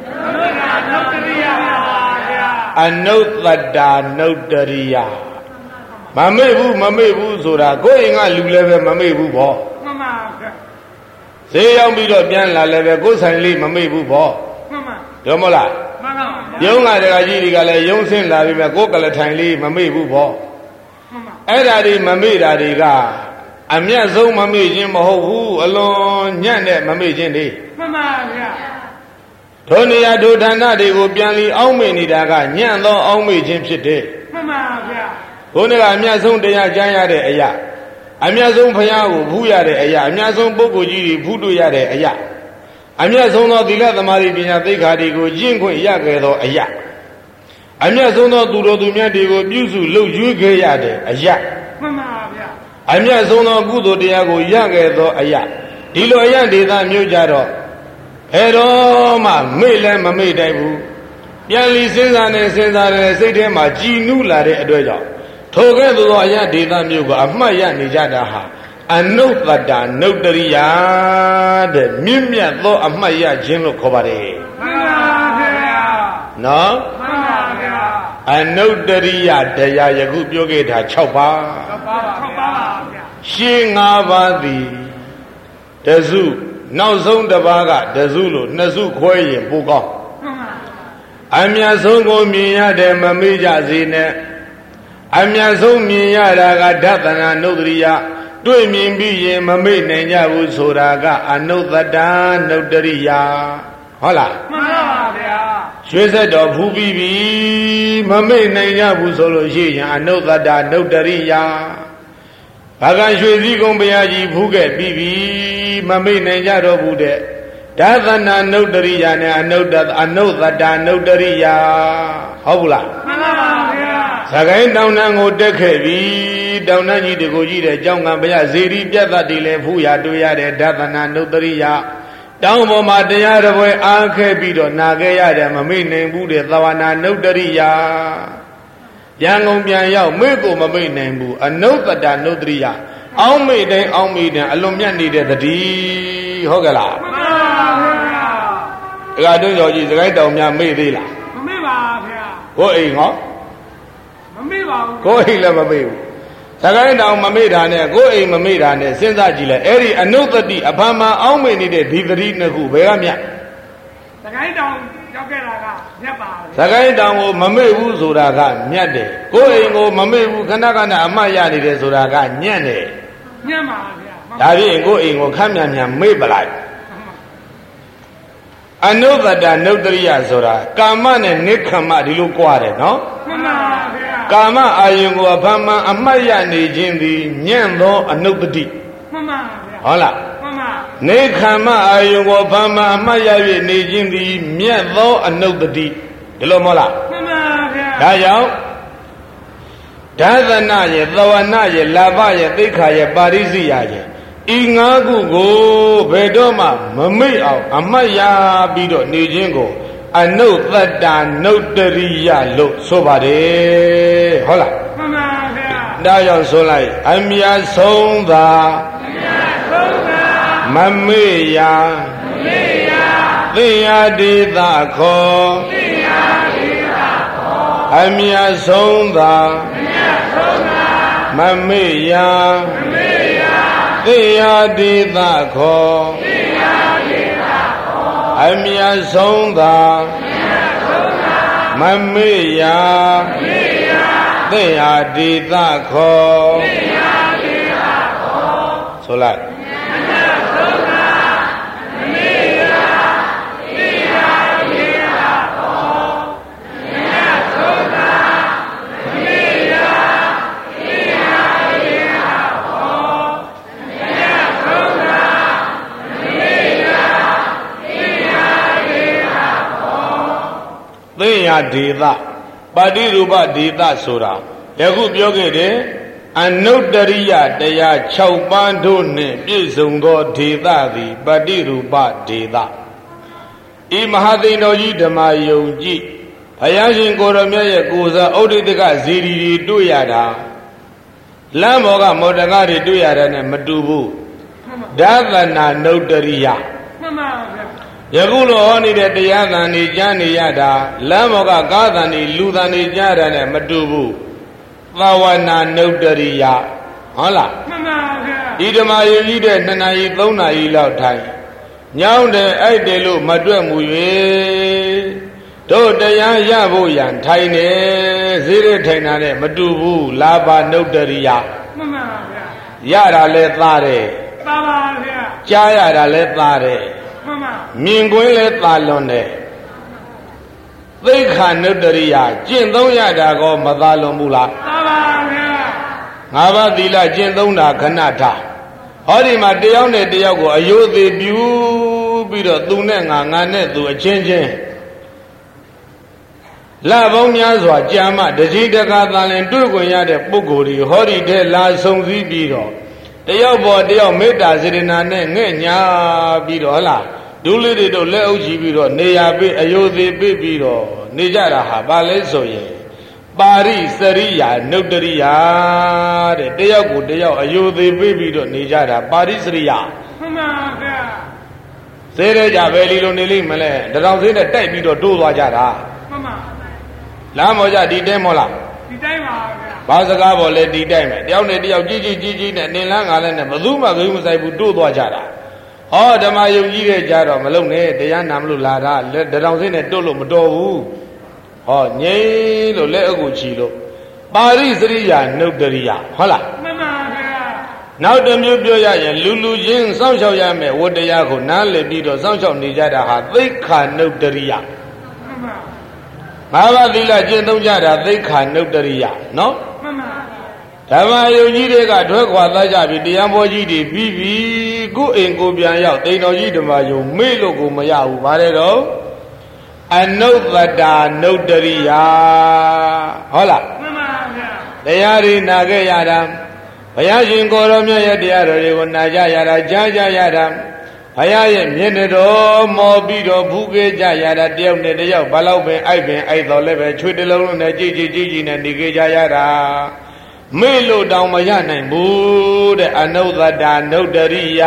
[SPEAKER 1] အနုတ္တနုတ္တရိယမမေ့ဘူးဆိုတာကိုယ်အိမ်ကလူလည်းပဲမမေ့ဘူးဗော
[SPEAKER 2] မှန်ပါဗျာ
[SPEAKER 1] ဈေးရောက်ပြီးတော့ပြန်လာလည်းပဲကိုယ်ဆိုင်လေးမမေ့ဘူးဗော
[SPEAKER 2] မှန်ပါ
[SPEAKER 1] တော့မလား
[SPEAKER 2] မှန်ပါ
[SPEAKER 1] ရုံးကတကကြီးတွေကလည်းရုံးဆင်းလာပြီးမှကိုယ်ကလည်းထိုင်လေးမမေ့ဘူးဗော
[SPEAKER 2] မှန်ပါ
[SPEAKER 1] အဲ့ဓာတွေမမေ့တာတွေကအမျက်ဆုံးမမေ့ခြင်းမဟုတ်ဘူးအလွန်ညံ့တဲ့မမေ့ခြင်းတွေ
[SPEAKER 2] မှန်ပါဗျာ
[SPEAKER 1] ဒုနေရာဒုဌာနတွေကိုပြန်လီအောင်းမေ့နေတာကညံ့သောအောင်းမေ့ခြင်းဖြစ်တယ်
[SPEAKER 2] မှန်ပါဗျာ
[SPEAKER 1] ဘုန်းကြီးကအမြတ်ဆုံးတရားကြားရတဲ့အရာအမြတ်ဆုံးဘုရားကိုဖူးရတဲ့အရာအမြတ်ဆုံးပုဂ္ဂိုလ်ကြီးတွေဖူးတွေ့ရတဲ့အရာအမြတ်ဆုံးသောသီလသမာဓိပညာသိက္ခာတွေကိုကျင့်ခွင့်ရခဲ့သောအရာအမြတ်ဆုံးသောသူတော်သူမြတ်တွေကိုပြုစုလုပ်ကျွေးခဲ့ရတဲ့အရာ
[SPEAKER 2] မှန်ပါဗျာ
[SPEAKER 1] အမြတ်ဆုံးသောကုသိုလ်တရားကိုရခဲ့သောအရာဒီလိုအရာဒေသမျိုးကြတော့ဘယ်တော့မှမေ့လည်းမမေ့နိုင်ဘူးပြန်လီစဉ်းစားနေစိတ်ထဲမှာကြည်နူးလာတဲ့အတွက်ကြောင့်ထိုကဲ့သို့သောအရာဒေသမျိုးကအမှတ်ရနေကြတာဟာအနုတ္တနုတ္တရိယတဲ့မြင့်မြတ်သောအမှတ်ရခြင်းလို့ခေါ်ပါတယ်
[SPEAKER 2] မှန်ပါဗျာ
[SPEAKER 1] နော်
[SPEAKER 2] မှန်ပါဗျာ
[SPEAKER 1] အနုတ္တရိယတရားယခုပြောခဲ့တာ6ပါး
[SPEAKER 2] 6ပါးဗျာ
[SPEAKER 1] ရှင်း5ပါးသည်တစုနောက်ဆုံးတစ်ပါးကတစုလို့နှစ်စုခွဲရင်ပိုကောင်းအမြတ်ဆုံးကိုမြင်ရတဲ့မမေ့ကြစေနဲ့အမြတ်ဆုံးမြင်ရတာကဒသနာနုတ္တရိယတွေ့မြင်ပြီးရင်မမေ့နိုင်ကြဘူးဆိုတာကအနုတ္တနုတ္တရိယဟုတ်လား
[SPEAKER 2] မှန်ပါဗျာ
[SPEAKER 1] ရွှေဆက်တော်ဖူးပြီးပြီမမေ့နိုင်ကြဘူးဆိုလို့ရှိရင်အနုတ္တနုတ္တရိယဘာကရွှေစည်းကုံဘုရားကြီးဖူးခဲ့ပြီးပြီမမေ့နိုင်ကြတော့ဘူးတဲ့ဒသနာနုတ္တရိယနဲ့အနုတ္တနုတ္တရိယဟုတ်ဘူးလား
[SPEAKER 2] မှန်ပါဗျာ
[SPEAKER 1] သခိုင်းတောင်တန်းကိုတက်ခဲ့ပြီတောင်တန်းကြီးတကူကြီးတဲ့ကျောင်းကဘုရားဇေဒီပြတ်တ်တည်လဲဖူးရတွေ့ရတဲ့ဒသနာနုတ္တရိယတောင်ပေါ်မှာတရားတော်ပွဲအားခဲ့ပြီးတော့နာခဲ့ရတယ်မမေ့နိုင်ဘူးတဲ့သဝနာနုတ္တရိယပြန်ကုန်ပြန်ရောက်မေ့ကိုမမေ့နိုင်ဘူးအနုတ္တနုတ္တရိယအောင်းမေ့တိုင်းအောင်းမေ့တိုင်းအလွန်မြတ်နေတဲ့တတိဟုတ်ကဲ့လား
[SPEAKER 2] မှန်ပါဗျာ
[SPEAKER 1] ဒါကတွန်းတော်ကြီးစကိုင်းတောင်များမေ့သေးလား
[SPEAKER 2] မမေ့ပါဗျာ
[SPEAKER 1] ကိုအိမ်ဟော
[SPEAKER 2] မမေ့ပါဘူး
[SPEAKER 1] ကိုအိမ်လည်းမမေ့ဘူးစကိုင်းတောင်မမေ့တာနဲ့ကိုအိမ်မမေ့တာနဲ့စဉ်းစားကြည့်လိုက်အဲ့ဒီအနုတ္တိအဖမ်းမှာအောင်းမေ့နေတဲ့ဒီတတိနှစ်ခုဘယ်ကမြတ်
[SPEAKER 2] စကိုင်းတောင်ရောက်ခဲ့တာကမြတ်ပါ
[SPEAKER 1] စကိုင်းတောင်ကိုမမေ့ဘူးဆိုတာကမြတ်တယ်ကိုအိမ်ကိုမမေ့ဘူးခဏခဏအမှတ်ရနေတယ်ဆိုတာကညံ့တယ်
[SPEAKER 2] ညံ့ပါဗျာ
[SPEAKER 1] ဒါဖြင့်ကိုအိမ်ကိုခမ်းမြန်မေ့ပလိုက်အနုတ္တနုတ္တရိယဆိုတာကာမနဲ့နိက္ခမဒီလိုကြွားတယ်နော်
[SPEAKER 2] မှန်ပါဗျာ
[SPEAKER 1] ကာမအာယုံကိုအဖမ်းမှအမှတ်ရနေခြင်းသည်ညံ့သောအနုတ္တိ
[SPEAKER 2] မှန်ပါဗျာ
[SPEAKER 1] ဟုတ်လား
[SPEAKER 2] မှန်ပါ
[SPEAKER 1] နိက္ခမအာယုံကိုအဖမ်းမှအမှတ်ရ၍နေခြင်းသည်မြတ်သောအနုတ္တိဒီလိုမဟုတ်လား
[SPEAKER 2] မှန်ပါဗျာ
[SPEAKER 1] ဒါကြောင့်ဒသနာရဲ့သဝနာရဲ့လာဘရဲ့သိက္ခာရဲ့ပါရိစိယရဲ့ဤငါးခုကိုဘယ်တော့မှမမေ့အောင်အမှတ်ရပြီးတော့နေခြင်းကိုအနုတ္တနုတ္တရိယလို့ဆိုပါတယ်ဟုတ်လား
[SPEAKER 2] မှန်ပါဗျာ
[SPEAKER 1] ဒါကြောင့်ဆိုလိုက်အမြတ်ဆုံးသာမမေ့ရသိရဒေသခေါ်အမြတ်ဆုံးသာမမေ့ရသိရဒေသခေါ်အမြတ်ဆုံးသာမမေ့ရသိရဒေသခေါ်ဆိုလိုက်မိညာဒေသပါတိရူပဒေသဆိုတာယခုပြောခဲ့တဲ့အနုတ္တရိယတရား6ပါးတို့နှင့်ပြည့်စုံသောဒေသသည်ပါတိရူပဒေသဤမဟာသိန်တော်ကြီးဓမ္မယုံကြည်ဘုရားရှင်ကိုရမြတ်ရဲ့ကိုယ်စားဩဒိတကဇီရီတွေတွေ့ရတာလမ်းဘောကမော်တကားတွေတွေ့ရတာနဲ့မတူဘူးဒသနာနုတ္တရိယ
[SPEAKER 2] မှန်ပါဗျာ
[SPEAKER 1] ယခုလိုဟောနေတဲ့တရားသံတွေကြားနေရတာလမ်းဘောကကားသံတွေလူသံတွေကြားတာနဲ့မတူဘူးသဝနာနုတ္တရိယဟုတ်လား
[SPEAKER 2] မှန်ပါဗျာ
[SPEAKER 1] ဒီဓမ္မယုံကြီးတဲ့2နာရီ3နာရီလောက်ထိုင်ညောင်းတယ်အဲ့တယ်လို့မတွက်မူ၍တို့တရားရဖို့ရန်ထိုင်နေဈေးရထိုင်တာနဲ့မတူဘူးလာဘနုတ္တရိယ
[SPEAKER 2] မှန်ပါဗျာ
[SPEAKER 1] ရတာလဲသားတယ်
[SPEAKER 2] သာပါဗျာ
[SPEAKER 1] ကြားရတာလဲသားတယ်
[SPEAKER 2] မှန်ပါ
[SPEAKER 1] မြင်ကွင်းလဲသားလွန်တယ်သိက္ခာနုတ္တရိယကျင့်သုံးရတာကောမသားလွန်ဘူးလား
[SPEAKER 2] သာပါဗျာ
[SPEAKER 1] 5ပါးသီလကျင့်သုံးတာခဏထားဟောဒီမှာတယောက်နဲ့တယောက်ကိုအယုသေးပြုပြီးတော့သူနဲ့ငါနဲ့သူအချင်းချင်းလပေါင်းများစွာကြာမှတကြီးတကားသာလင်တွေ့ခွင့်ရတဲ့ပုဂ္ဂိုလ်တွေဟောဒီတဲ့လာဆုံစည်းပြီးတော့တယောက်ပေါ်တယောက်မေတ္တာစေတနာနဲ့ငဲ့ညာပြီးတော့ဟလားဒုလေးတွေတို့လက်အုပ်ချီပြီးတော့နေရာပေးအယုသေးပေးပြီးတော့နေကြတာဟာဘာလဲဆိုရင်ပါရိစရိယာနုတ္တရိယာတဲ့တယောက်ကိုတယောက်အယုသေးပေးပြီးတော့နေကြတာပါရိစရိယာ
[SPEAKER 2] မှန်ပါဗျာ
[SPEAKER 1] စေရကြပဲလီလိုနေလိမ့်မလဲတထောင်စင်းနဲ့တိုက်ပြီးတော့တိုးသွားကြတာ
[SPEAKER 2] မှန်ပါ
[SPEAKER 1] လမ်းမော်ကြဒီတဲမော်လား
[SPEAKER 2] ဒီတိုင်းပါဗျာ
[SPEAKER 1] ဘာစကားပေါ်လဲဒီတိုင်းပဲတယောက်နဲ့တယောက်ကြီးနဲ့နေလန်းငါလည်းနဲ့ဘသူမှဂိမ်းမဆိုင်ဘူးတိုးသွားကြတာဟောဓမ္မယုံကြီးတဲ့ကြတော့မလုံနဲ့တရားနာမလို့လာတာလက်တထောင်စင်းနဲ့တိုးလို့မတော်ဘူးဟောငြိမ်းလို့လက်အုပ်ကိုချီလို့ပါရိစရိယာနုတ္တရိယဟုတ်လား
[SPEAKER 2] မှန်ပါဗျာ
[SPEAKER 1] နောက်တစ်မျိုးပြောရရင်လူချင်းစောင့်ရှောက်ရမယ်ဝတ္တရားကိုနားလည်ပြီးတော့စောင့်ရှောက်နေကြတာဟာသိက္ခာနုတ္တရိယ
[SPEAKER 2] မှန်ပါ
[SPEAKER 1] 5ပါးသီလကျင့်သုံးကြတာသိက္ခာနုတ္တရိယနော်
[SPEAKER 2] မှန်ပါ
[SPEAKER 1] ဓမ္မယုံကြီးတွေကထွဲခွာသားကြပြီတရားဘောကြီးတွေပြီးပြီကိုယ်အိမ်ကိုပြန်ရောက်တိန်တော်ကြီးဓမ္မယုံမေ့လို့ကိုမရဘူးဗါတဲ့တော့အနုတ္တတာနုတ္တရိယဟုတ်လား
[SPEAKER 2] မှန်ပါဗျာ
[SPEAKER 1] တရားတွေနာခဲ့ရတာဘုရားရှင်ကိုယ်တော်မြတ်ရဲ့တရားတော်တွေကိုနာကြရတာကြားကြရတာဘုရားရဲ့မျက်နှာတော်မော်ပြီးတော့ဖူးခဲ့ကြရတာတယောက်နဲ့တယောက်ဘာလို့ပင်အိုက်တော်လည်းပဲချွေတလုံးလုံးနဲ့ကြည်နဲ့နေခဲ့ကြရတာမေ့လို့တောင်မရနိုင်ဘူးတဲ့အနုတ္တတာနုတ္တရိယ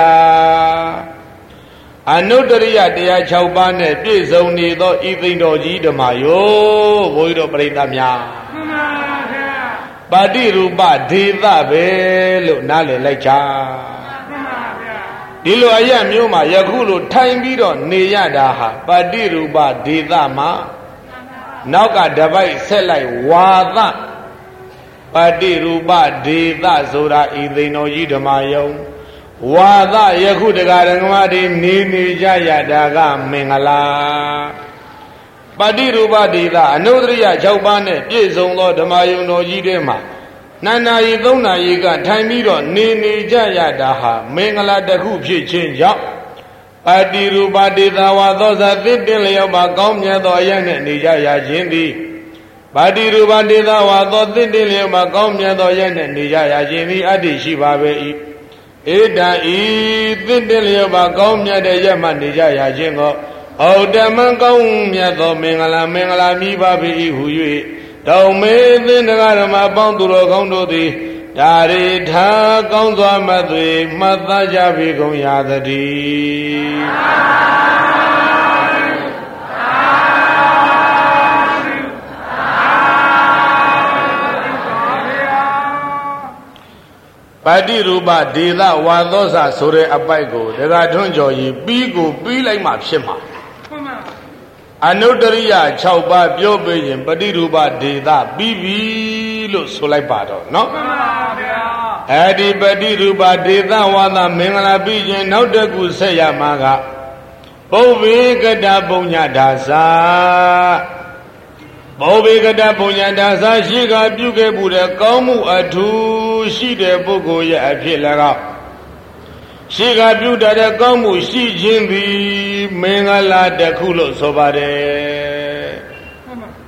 [SPEAKER 1] အနုတ္တရိယတရား6ပါးနဲ့ပြည့်စုံနေသောဤသိမ့်တော်ကြီးဓမ္မယောဘုန်းကြီးတို့ပြိဿများ
[SPEAKER 2] မှန်ပါဗျာ
[SPEAKER 1] ပါတိရူပဒေသပဲလို့နားလည်လိုက်ကြ
[SPEAKER 2] မှန်ပါဗျာ
[SPEAKER 1] ဒီလိုအရာမျိုးမှာယခုလိုထိုင်ပြီးတော့နေရတာဟာပါတိရူပဒေသမှာနောက်ကတပိုက်ဆက်လိုက်ဝါသပါတိရူပဒေသဆိုတာဤသိမ့်တော်ကြီးဓမ္မယောဝါသယခုတရားဓမ္မတွေနေကြရတာကမင်္ဂလာပါတိရူပဒေသအနုတ္တရိယ6ပါးနဲ့ပြည့်စုံသောဓမ္မယုံတော်ကြီးတွေမှာ2နာရီ3နာရီကထိုင်ပြီးတော့နေကြရတာဟာမင်္ဂလာတစ်ခုဖြစ်ခြင်းကြောင့်ပါတိရူပဒေသဝါသောဇာသစ်တင်လျောက်ပါကောင်းမြတ်သောအရာနဲ့နေကြရခြင်းသည်ပါတိရူပဒေသဝါသောသစ်တင်လျောက်ပါကောင်းမြတ်သောအရာနဲ့နေကြရခြင်းသည်အတ္တိရှိပါပဲ၏ဧတံဤသစ်တင်လျောက်ပါကောင်းမြတ်တဲ့ရက်မှနေကြရခြင်းကိုဩတမံကောင်းမြတ်သောမင်္ဂလာမြည်ပါ၏ဟု၍တောင်မေသင်္တရားဓမ္မပေါင်းသူတော်ကောင်းတို့သည်ဒါရိထာကောင်းစွာမှတ်သွေမှတ်သားကြပြီကုန်ရသတည်းပါတိရူပဒေသဝါသောစဆိုတဲ့အပိုက်ကိုဒကာထွန်းကျော်ကြီးပြီးလိုက်မှဖြစ်မှာအနုတ္တရိယ6ပါးပြောပေးရင်ပฏิရူပဒေသပြီးပြီလို့ဆိုလိုက်ပါတော့เนาะ
[SPEAKER 2] မှန်ပါဗျာ
[SPEAKER 1] အဲ့ဒီပฏิရူပဒေသဝါသမင်္ဂလာပြီးရင်နောက်တစ်ခုဆက်ရမှာကပုဗ္ဗေကတပုညဒါစာပုဗ္ဗေကတပုညဒါစာရှိကပြုခဲ့မှုတဲ့ကောင်းမှုအထူးရှိတဲ့ပုဂ္ဂိုလ်ရဲ့အဖြစ်၎င်းရှိကပြုတဲ့ကောင်းမှုရှိခြင်းသည်မင်္ဂလာတစ်ခုလို့ဆိုပါတယ်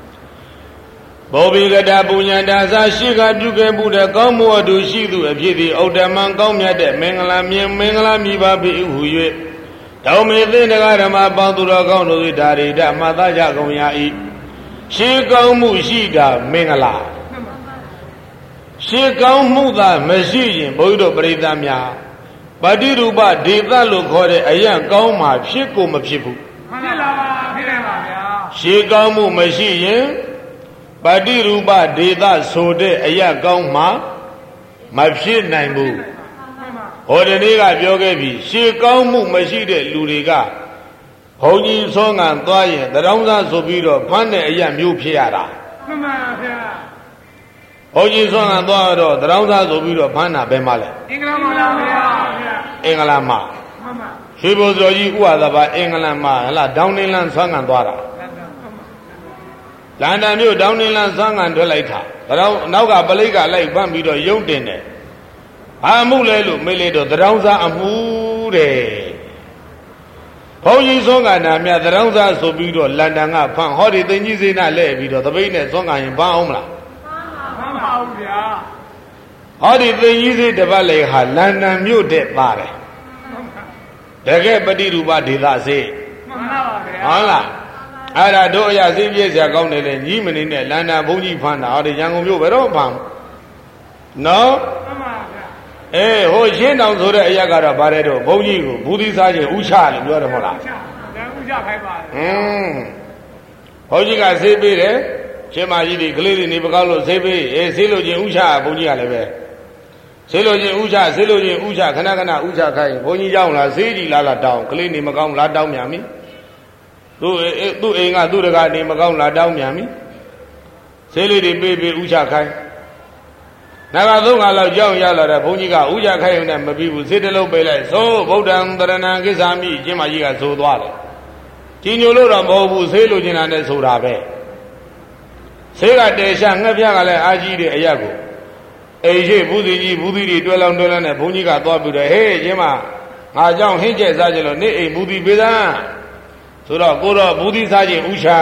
[SPEAKER 1] ဘောဘိကတာပုညံတာသာရှိကပြုခဲ့မှုတဲ့ကောင်းမှုအတူရှိသူအဖြစ်သည်ဩတ္တမံကောင်းမြတ်တဲ့မင်္ဂလာမြင်မင်္ဂလာမြည်ပါပေဟု၍တောမေသိတကာဓမ္မပေါင်းသူတော်ကောင်းတို့၏ဒါရိတမှတ်သားကြကုန်ရ၏ရှိကောင်းမှုရှိတာမင်္ဂလာရှိကောင်းမှုသာမရှိရင်ဘုန်းကြီးတို့ပရိသတ်များပฏิရူပဒေသလို့ခေါ်တဲ့အရာကောင်းမှဖြစ်ကိုမဖြစ်ဘူး
[SPEAKER 2] ဖြစ်လာပါဖြစ်လာပါဗျာ
[SPEAKER 1] ရှိကောင်းမှုမရှိရင်ပฏิရူပဒေသဆိုတဲ့အရာကောင်းမှမဖြစ်နိုင်ဘူးဟောဒီနေ့ကပြောခဲ့ပြီရှေးကောင်းမှုမရှိတဲ့လူတွေကဘုံကြီးဆောင်းငံသွားရင်တရောင်းစားဆိုပြီးတော့ဖမ်းတဲ့အရာမျိုးဖြစ်ရတာ
[SPEAKER 2] မှန်ပါဗျာ
[SPEAKER 1] ဘုံကြီးဆောင်းငံသွားတော့တရောင်းစားဆိုပြီးတော့ဖမ်းတာဘယ်မှလဲ
[SPEAKER 2] အင်္ဂလန်မှာပါဗျာ
[SPEAKER 1] အင်္ဂလန်မှာ
[SPEAKER 2] မှန်ပါ
[SPEAKER 1] ရွှေဘိုစော်ကြီးဥဟာသဘာအင်္ဂလန်မှာဟလားဒေါင်းနင်းလန်းဆောင်းငံသွားတာလန်ဒန်မြို့ဒေါင်းနင်းလန်းဆောင်းငံထွက်လိုက်တာတရောင်းနောက်ကပလိတ်ကလိုက်ဖမ်းပြီးတော့ရုံတင်တယ်အမှုလဲလို့မေးလေတော့တရောင်းစားအမှုတဲ့ဘုန်းကြီးသွန်ကနာမြတ်တရောင်းစားဆိုပြီးတော့လန်ဒန်ကဖမ်းဟောဒီသိင်ကြီးစေနာလဲပြီးတော့တပိတ်နဲ့သွန်ကရင်ဖမ်းအောင်မလား
[SPEAKER 2] ဖမ်းပါဘူးဗျာ
[SPEAKER 1] ဟောဒီသိင်ကြီးစေတပတ်လေဟာလန်ဒန်မြို့တဲ့ပါတယ်တကယ်ပฏิရူပဒေသစေ
[SPEAKER 2] မှန်ပါပါဗျာ
[SPEAKER 1] ဟုတ်လားအဲ့ဒါတို့အရာစိပြည့်စရာကောင်းတယ်လေညီမနေနဲ့လန်ဒန်ဘုန်းကြီးဖမ်းတာဟောဒီရန်ကုန်မြို့ဘယ်တော့ဖမ်းနော်
[SPEAKER 2] မှန်ပါ
[SPEAKER 1] ဟိုရှင်းတောင်ဆိုတဲ့အရာကတော့ဗါတဲ့တော့ဘုန်းကြီးကိုဘူးသီးစားခြင်းဥချလို့ပြောတယ်မဟုတ်လား
[SPEAKER 2] ဥချခိုင်းပါတယ်
[SPEAKER 1] ဘုန်းကြီးကဆေးပေးတယ်ရှင်မကြီးတွေကလေးတွေနေမကောက်လို့ဆေးပေးဆေးလို့ခြင်းဥချဘုန်းကြီးကလည်းပဲဆေးလို့ခြင်းဥချဆေးလို့ခြင်းဥချခဏခဏဥချခိုင်းဘုန်းကြီးကြောင်းလားဆေးကြီးလားတောင်းကလေးနေမကောက်လားတောင်းမြန်ပြီသူ့အိမ်ကသူ့တကနေမကောက်လားတောင်းမြန်ပြီဆေးလေးတွေပေးပေးဥချခိုင်းနာဂသုံးခါလောက်ကြောင်းရလာတဲ့ဘုန်းကြီးကဥကြခိုင်းရုံနဲ့မပြီးဘူးစေတလုံးပေးလိုက်သို့ဗုဒ္ဓံတရဏံကိစ္ဆာမိကျင်းမကြီးကဆိုသွားတယ်ကြီးညိုလို့တော့မဟုတ်ဘူးဆေးလိုချင်တာနဲ့ဆိုတာပဲဆေးကတေရှာငှက်ပြကလည်းအာကြီးတဲ့အရာကိုအိမ်ရှိဘူးစီကြီးဘူးသီးတွေတွဲလောင်းနဲ့ဘုန်းကြီးကသွားပြီးတော့ဟေးကျင်းမငါကြောင့်ဟင်းကျက်စားကြလို့နေအိမ်ဘူးသီးပေးသားဆိုတော့ကိုတော့ဘူးသီးစားခြင်းဥချ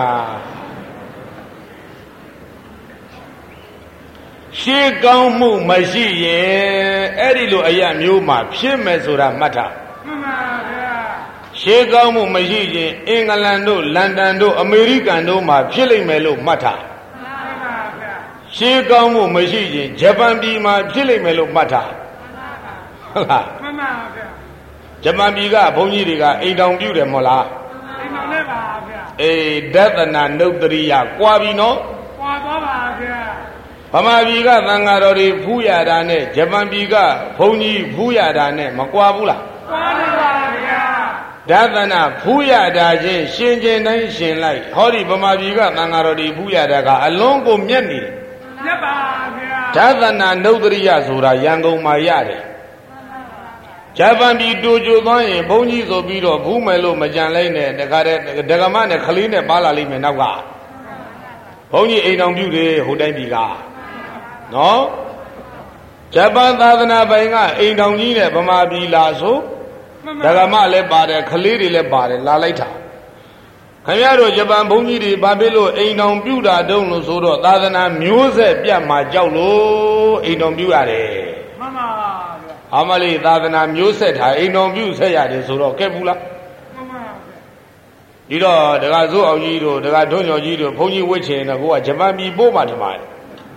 [SPEAKER 1] ရှေးကောင်းမှုမရှိရင်အဲ့ဒီလိုအရာမျိုးမှဖြစ်မယ်ဆိုတာမှတ်ထား
[SPEAKER 2] မှန်ပါဗျာ
[SPEAKER 1] ရှေးကောင်းမှုမရှိရင်အင်္ဂလန်တို့လန်ဒန်တို့အမေရိကန်တို့မှဖြစ်လိမ့်မယ်လို့မှတ်ထား
[SPEAKER 2] မှန်ပါဗျာ
[SPEAKER 1] ရှေးကောင်းမှုမရှိရင်ဂျပန်ပြည်မှာဖြစ်လိမ့်မယ်လို့မှတ်ထားဟုတ်လား
[SPEAKER 2] မှန်ပါဗျာ
[SPEAKER 1] ဂျပန်ပြည်ကဘုန်းကြီးတွေကအိမ်တောင်ပြုတယ်မဟုတ်လား
[SPEAKER 2] အိမ်တောင်နဲ့ပါဗျာ
[SPEAKER 1] ဒသနာနုတ္တရိယကွာပြီနော်
[SPEAKER 2] ကွာသွားပါဗျာ
[SPEAKER 1] ဗမာပြည်ကသံဃာတော်တွေဖူးရတာနဲ့ဂျပန်ပြည်ကဘုန်းကြီးဖူးရတာနဲ့မကွာဘူးလား
[SPEAKER 2] ကွာတယ်ပါဗျာ
[SPEAKER 1] ဒါသနာဖူးရတာချင်းရှင်ကျင်တိုင်းရှင်လိုက်ဟောဒီဗမာပြည်ကသံဃာတော်တွေဖူးရတာကအလွန်ကိုမြတ်နေတယ်
[SPEAKER 2] မြတ်ပါဗျာ
[SPEAKER 1] ဒါသနာနုတ္တရိယဆိုတာရန်ကုန်မှာရတယ်ဂျပန်ပြည်တူကြိုသွားရင်ဘုန်းကြီးဆိုပြီးတော့ဘူးမယ်လို့မကြံလိုက်နဲ့တခါတည်းဒကမနဲ့ခလေးနဲ့ပါလာလိမ့်မယ်နောက်ကဘုန်းကြီးအိမ်တော်ပြုတယ်ဟိုတိုင်းပြည်ကနော်ဂျပန်သာသနာပိုင်ကအိမ်တော်ကြီးနဲ့ဗမာပြည်လာဆိုဒကမလည်းပါတယ်ခလေးတွေလည်းပါတယ်လာလိုက်တာခင်ဗျားတို့ဂျပန်ဘုန်းကြီးတွေဘာဖြစ်လို့အိမ်တော်ပြုတာတုံးလို့ဆိုတော့သာသနာမျိုးဆက်ပြတ်မှာကြောက်လို့အိမ်တော်ပြုရတယ်
[SPEAKER 2] မှန်ပါဗျာ
[SPEAKER 1] အမလေးသာသနာမျိုးဆက်ထားအိမ်တော်ပြုဆက်ရတယ်ဆိုတော့ကဲဘူးလား
[SPEAKER 2] မှန်ပါဗျာ
[SPEAKER 1] ဒီတော့ဒကာစိုးအောင်ကြီးတို့ဒကာထွန်းကျော်ကြီးတို့ဘုန်းကြီးဝှက်ချင်တော့ကိုကဂျပန်ပြည်ပို့မှထင်ပါတယ်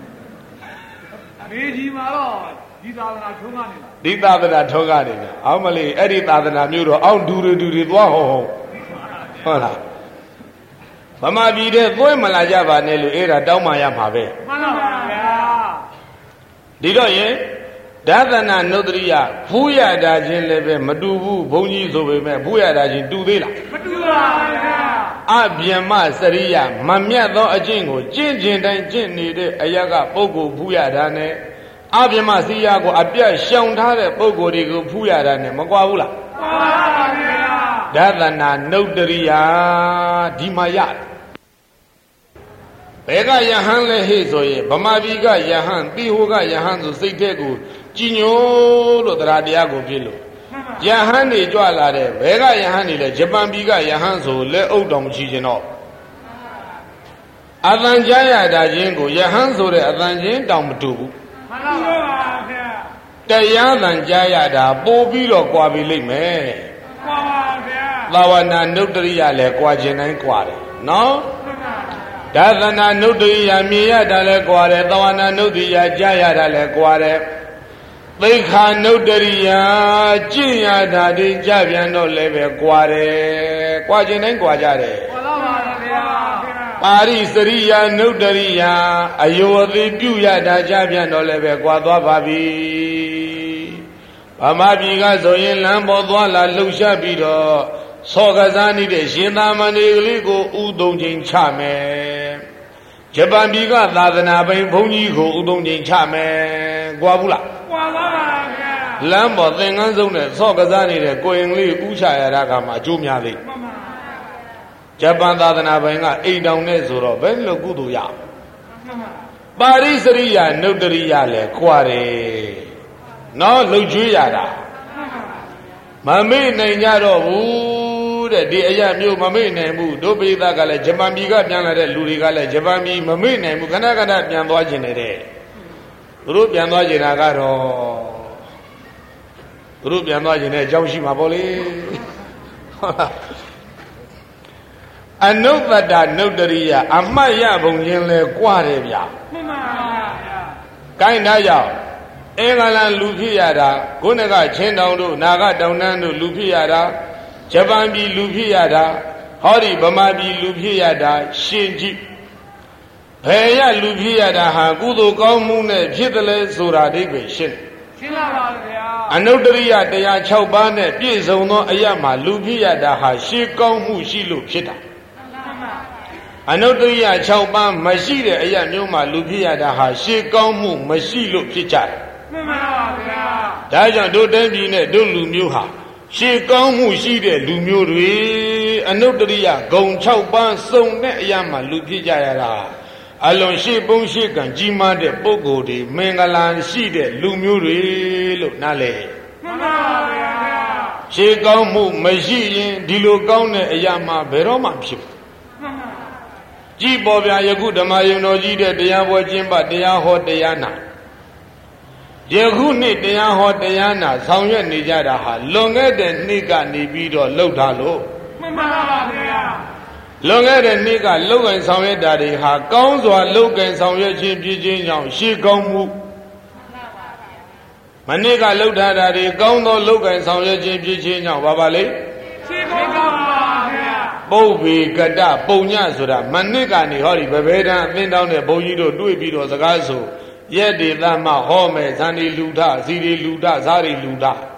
[SPEAKER 2] ဒီကြီးမှာတော့ဒီသာသနာထုံးကနေလား
[SPEAKER 1] ဒီသာသနာထုံးကနေလားအောက်မလေးအဲ့ဒီသာသနာမျိုးတော့အောက်ဒူတွေသွားဟုတ်လားဗမာပြည်တဲ့သွဲမလာကြပါနဲ့လို့အဲ့ဒါတောင်းမှရမှာပဲ
[SPEAKER 2] မှန်ပါဗျာ
[SPEAKER 1] ဒီတော့ရင်ဒါသနာနုတ္တရိယဖူးရတာချင်းလည်းပဲမတူဘူးဘုန်းကြီးဆိုပေမဲ့ဖူးရတာချင်းတူသေးလား
[SPEAKER 2] မတူပါဗျာ
[SPEAKER 1] အဗျမစရိယမမြတ်သောအကျင့်ကိုကျင့်ခြင်းတိုင်းကျင့်နေတဲ့အရာကပုဂ္ဂိုလ်ဖူးရတာနဲ့အဗျမစရိယကိုအပြတ်ရှောင်ထားတဲ့ပုဂ္ဂိုလ်တွေကိုဖူးရတာနဲ့မကွာဘူးလား
[SPEAKER 2] ကွာပါဗျာ
[SPEAKER 1] ဒါသနာနုတ္တရိယဒီမှာရတယ်ဘယ်ကယဟန်လဲဟေ့ဆိုရင်ဗမာပြည်ကယဟန်တိဟိုကယဟန်ဆိုစိတ်ထဲကိုကြည်ညိုလို့တရားတရားကိုဖြစ်လို့ယဟန်နေကြွလာတဲ့ဘယ်ကယဟန်နေလဲဂျပန်ပြည်ကယဟန်ဆိုလက်အုပ်တော်မချီခြင်းတော့အတန်ကြားရတာချင်းကိုယဟန်ဆိုတဲ့အတန်ချင်းတောင်မတူဘူး
[SPEAKER 2] မှန်ပါဗျာ
[SPEAKER 1] တရားတန်ကြားရတာပို့ပြီးတော့ကြွာပြီလိမ့်မယ်
[SPEAKER 2] ကွာပါဗျာ
[SPEAKER 1] သာဝနာနုတ္တရိယလည်းကြွာခြင်းတိုင်းကြွာတယ်နော်ဒါသနာနုတ္တရိယမြင်ရတာလည်းကြွာတယ်သာဝနာနုတ္တရိယကြားရတာလည်းကြွာတယ်သိက္ခာနုတ္တရိယကျင့်ရတာတွေကြပြန်တော့လည်းပဲကြွာတယ်ကြွာခြင်းတိုင်းကြွာကြတယ်
[SPEAKER 2] ကွာတော့ပါဗျာ
[SPEAKER 1] ပါရိစရိယာနုတ္တရိယာအယောအသေးပြုရတာကြပြန်တော့လည်းပဲကြွာသွားပါပြီဗမာပြည်ကဆိုရင်လမ်းပေါ်သွားလာလှုပ်ရှားပြီးတော့ဆောကစားနေတဲ့ရှင်သာမဏေကလေးကိုဥသုံးချိန်ချမယ်ဂျပန်ပြည်ကသာသနာပိုင်ဘုန်းကြီးကိုဥသုံးချိန်ချမယ်ကြွာဘူးလား
[SPEAKER 2] ကွာပါဗျာ
[SPEAKER 1] လမ်းပေါ်သင်္ကန်းစုံနဲ့ဆောကစားနေတဲ့ကိုရင်ကလေးဥချရတာကမှအကျိုးများသေး
[SPEAKER 2] မှန်ပါ
[SPEAKER 1] ဂျပန်သာသနာပိုင်ကအိမ်တောင်နဲ့ဆိုတော့ဘယ်လိုကုသိုလ်ရ
[SPEAKER 2] မှန်ပါ
[SPEAKER 1] ပါရိစရိယနုတ္တရိယလည်းကြွားတယ်နော်လှုပ်ကြွေးရတာမမေ့နိုင်ကြတော့ဘူးတဲ့ဒီအရာမျိုးမမေ့နိုင်ဘူးတို့ပိသကလည်းဂျပန်ပြည်ကပြန်လာတဲ့လူတွေကလည်းဂျပန်ပြည်မမေ့နိုင်ဘူးခဏခဏပြန်သွားခြင်းတဲ့သူတို့ပြန်သွားခြင်းတာကတော့သူတို့ပြန်သွားခြင်းတဲ့အကြောင်းရှိမှာပေါ့လေဟုတ်လားအနုတ္တတနုတ္တရိယအမှတ်ရပုံချင်းလဲကြွားတယ်ဗျာ
[SPEAKER 2] မှန်ပါဗျာ
[SPEAKER 1] ကိုင်းသားကြောင့်အင်္ဂလန်လူဖြစ်ရတာခုနကချင်းတောင်တို့နာဂတောင်တန်းတို့လူဖြစ်ရတာဂျပန်ပြည်လူဖြစ်ရတာဟောဒီဗမာပြည်လူဖြစ်ရတာရှင်ကြည့်ဘယ်ရလူဖြစ်ရတာဟာကုသိုလ်ကောင်းမှုနဲ့ဖြစ်တယ်လဲဆိုတာအိဗေရှင်း
[SPEAKER 2] ရှင်းလာပါဗျာ
[SPEAKER 1] အနုတ္တရိယတရား6ပါးနဲ့ပြည့်စုံသောအရာမှာလူဖြစ်ရတာဟာရှေးကောင်းမှုရှိလို့ဖြစ်တာအနုတ္တရိယ6ပါးမရှိတဲ့အရာမျိုးမှာလူဖြစ်ရတာဟာရှေးကောင်းမှုမရှိလို့ဖြစ်ကြတယ်
[SPEAKER 2] မှန်ပါဗျာ
[SPEAKER 1] ဒါကြောင့်တို့တိုင်းပြည်နဲ့တို့လူမျိုးဟာရှေးကောင်းမှုရှိတဲ့လူမျိုးတွေအနုတ္တရိယဂုံ6ပါးစုံတဲ့အရာမှာလူဖြစ်ကြရတာအလွန်ရှေးပုံရှေးကံကြီးမားတဲ့ပုဂ္ဂိုလ်တွေမင်္ဂလာရှိတဲ့လူမျိုးတွေလို့နားလဲ
[SPEAKER 2] မှန်ပါဗျာ
[SPEAKER 1] ရှေးကောင်းမှုမရှိရင်ဒီလိုကောင်းတဲ့အရာမှာဘယ်တော့မှဖြစ်ဘူး
[SPEAKER 2] မှန်ပါ
[SPEAKER 1] ကြည်ပေါ်ဗျာယခုဓမ္မယုံတော်ကြီးတဲ့တရားပွဲကျင်းပတရားဟောတရားနာယခုနှစ်တရားဟောတရားနာဆောင်ရွက်နေကြတာဟာလွန်ခဲ့တဲ့နှစ်ကနေပြီးတော့လှုပ်တာလို့
[SPEAKER 2] မှန်ပါဗျာ
[SPEAKER 1] လွန်ခဲ့တဲ့နှစ်ကလှုပ်ကင်ဆောင်ရွက်တာတွေဟာကောင်းစွာလှုပ်ကင်ဆောင်ရွက်ခြင်းဖြစ်ခြင်းကြောင့်ရှေးကောင်းမှုမနေ့ကလှုပ်ထားတာတွေကောင်းသောလှုပ်ကင်ဆောင်ရွက်ခြင်းဖြစ်ခြင်းကြောင့်ဘာပါလဲ
[SPEAKER 2] ရှင်းပါပါဗျာ
[SPEAKER 1] ပုဗ္ဗေကတပုံညဆိုတာမနေ့ကနေဟောဒီဗဗေဒံအသင်းတောင်းတဲ့ဘုန်းကြီးတို့တွေ့ပြီးတော့စကားဆိုရက်ဒေသမဟောမယ်ဇန်ဒီလူထစီရီလူထဇာရီလူထ